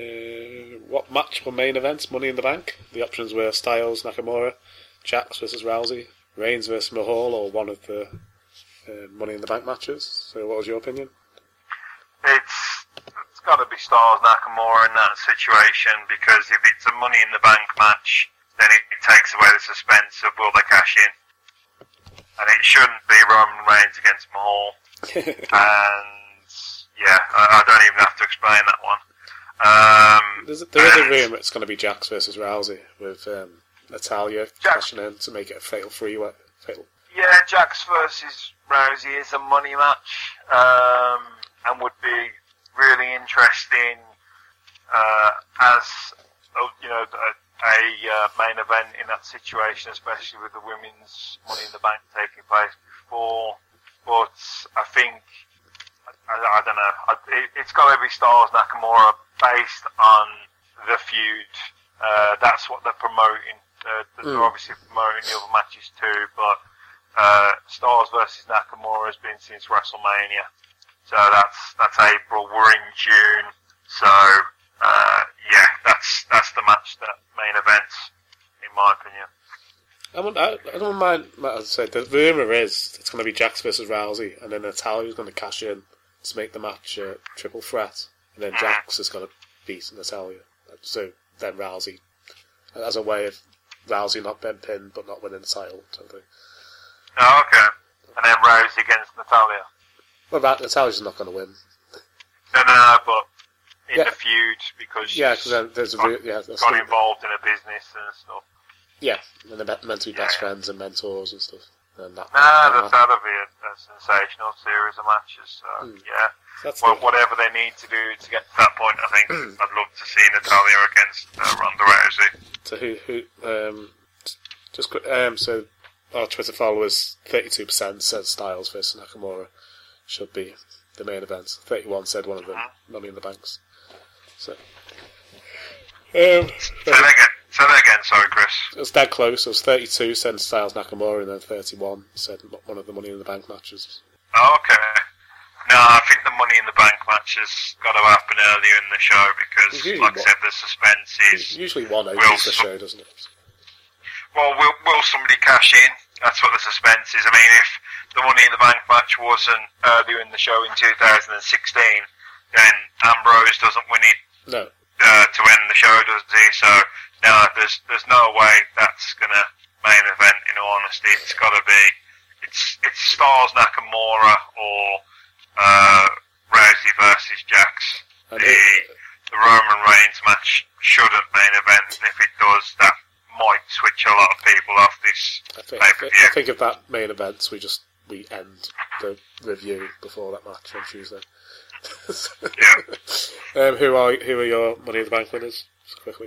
uh, what match were main events, Money in the Bank? The options were Styles, Nakamura, Jax versus Rousey, Reigns versus Mahal, or one of the uh, Money in the Bank matches. So, what was your opinion?
it's it's got to be Styles Nakamura in that situation, because if it's a Money in the Bank match, then it, it takes away the suspense of will they cash in. And it shouldn't be Roman Reigns against Mahal. And yeah, I, I don't even have to explain that one. Um,
There's a, there is a
and-
rumour it's going to be Jax versus Rousey, with um, Natalia
Jax.
cashing in to make it a fatal three-way. Fatal.
Yeah, Jax versus Rousey is a money match, um, and would be really interesting uh, as uh, you know a, a uh, main event in that situation, especially with the women's Money in the Bank taking place before. But I think I, I don't know. I, it, it's got to be Styles Nakamura based on the feud. Uh, that's what they're promoting. Uh, they're
Mm.
obviously promoting the other matches too, but uh, Styles versus Nakamura has been since WrestleMania. So that's that's April. We're in June. So uh, yeah, that's that's the match that main events, in my opinion.
I, wouldn't- I, I don't mind, like I said, the rumour is it's going to be Jax versus Rousey, and then Natalia's going to cash in to make the match a triple threat, and then Jax is going to beat Natalia. So then Rousey, as a way of Rousey not being pinned but not winning the title, sort of thing.
Oh, okay. And then Rousey against Natalia.
Well, that Natalia's not going to win.
No, no, no, but in
Yeah.
the feud, because she's
Yeah, because then there's a
got,
re- yeah, there's
got
still-
involved in a business and stuff.
yeah, and they're meant to be best
Yeah.
friends and mentors and stuff. And that,
No,
that
that's
match-
that'll be a, a sensational series of matches. So
Hmm.
yeah,
that's
well,
the-
whatever they need to do to get to that point, I think I'd love to see Natalia against uh, Ronda Rousey.
So who who um just quick, um so our Twitter followers thirty-two percent said Styles versus Nakamura should be the main event. thirty-one said one of them, Money in the Banks. So Um,
Say that again. Say that again. Sorry, Chris.
it was dead close. It was thirty-two sent Styles Nakamura, and then thirty-one said one of the Money in the Bank matches.
Oh, okay. No, I think the Money in the Bank match has got to happen earlier in the show because,
It's usually
like I
one.
said, the suspense is.
Usually one
Will
opens the
some-
show, doesn't it?
Well, will, will somebody cash in? That's what the suspense is. I mean, if the Money in the Bank match wasn't earlier in the show in two thousand sixteen, then Ambrose doesn't win it
No.
uh, to end the show, does he? So, no, there's there's no way that's going to main event, in all honesty. It's got to be, it's it's Styles Nakamura or uh, Rousey versus Jax.
And
The,
it-
the Roman Reigns match shouldn't main event, and if it does, that might switch a lot of people off this
I think,
pay-per-view.
I think if that main event, we just we end the review before that match on Tuesday.
Yeah.
um, who are who are your Money in the Bank winners? Just quickly.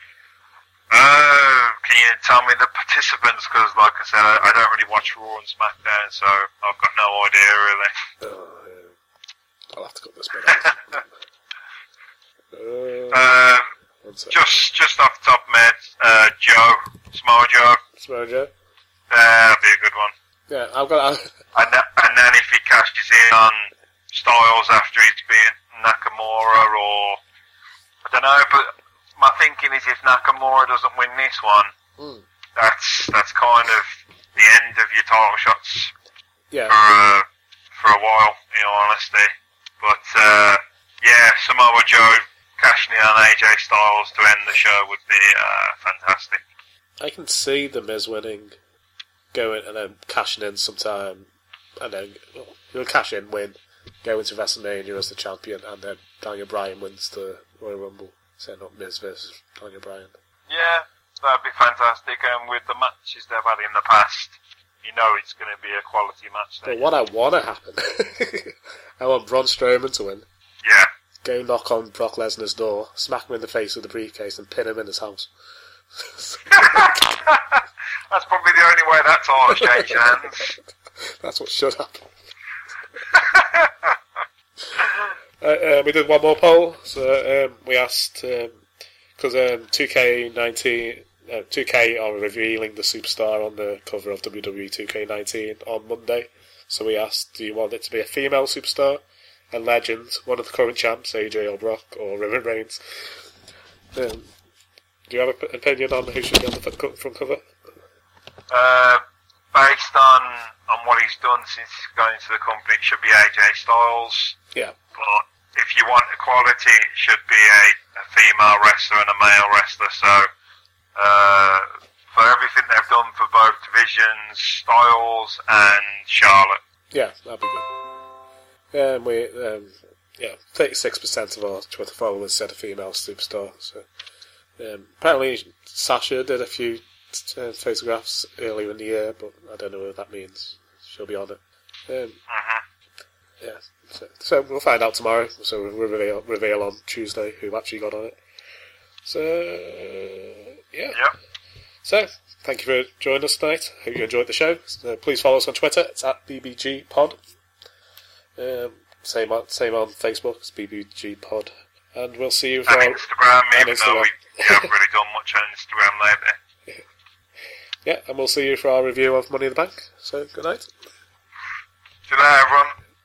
Uh, can you tell me the participants? Because, like I said, I, I don't really watch Raw and SmackDown, so I've got no idea, really.
Oh, yeah. I'll have to cut this bit out. uh,
Uh,
one sec.
just just off the top of my head, uh, Joe, Samoa Joe,
Samoa Joe.
that'd be a good one.
Yeah, I've got.
And, th- and then if he cashes in on Styles after he's beaten Nakamura, or I don't know, but my thinking is if Nakamura doesn't win this one,
Mm.
that's that's kind of the end of your title shots
Yeah,
for uh, for a while, in all honesty. But uh, yeah, Samoa Joe cashing in on A J Styles to end the show would be uh, fantastic.
I can see the Miz winning, going and then cashing in sometime, and then well, he'll cash in, win, go into WrestleMania as the champion, and then Daniel Bryan wins the Royal Rumble. So not Miz versus Daniel Bryan.
Yeah, that'd be fantastic. And with the matches they've had in the past, you know it's going to be a quality match.
But
Then.
what I want to happen, I want Braun Strowman to win.
Yeah.
Go knock on Brock Lesnar's door, smack him in the face with the briefcase, and pin him in his house.
That's probably the only way that title's changed hands.
That's what should happen. uh, uh, we did one more poll. So um, we asked because um, two K nineteen, uh, two K are revealing the superstar on the cover of W W E two K nineteen on Monday. So we asked, do you want it to be a female superstar, a legend, one of the current champs, A J or Brock, or Roman Reigns? Um, do you have an opinion on who should be on the front front cover?
Uh, based on, on what he's done since going to the company, it should be A J Styles.
Yeah.
But if you want equality, it should be a, a female wrestler and a male wrestler. So, uh, for everything they've done for both divisions, Styles and Charlotte.
Yeah, that'd be good. Um, we, um, yeah, thirty-six percent of our Twitter followers said a female superstar. So um, apparently Sasha did a few uh, photographs earlier in the year, but I don't know what that means. She'll be on it. Um,
Mm-hmm.
yeah, so, so we'll find out tomorrow. So we'll reveal, reveal on Tuesday who actually got on it. So yeah.
Yep.
So, thank you for joining us tonight. Hope you enjoyed the show. So please follow us on Twitter. It's at B B G Pod. Um, same on same on Facebook. It's B B G Pod. And we'll see you for
And
our,
Instagram,
and
even though
Instagram.
we haven't really done much on Instagram lately.
yeah, and we'll see you for our review of Money in the Bank. So, good night.
See you later, everyone.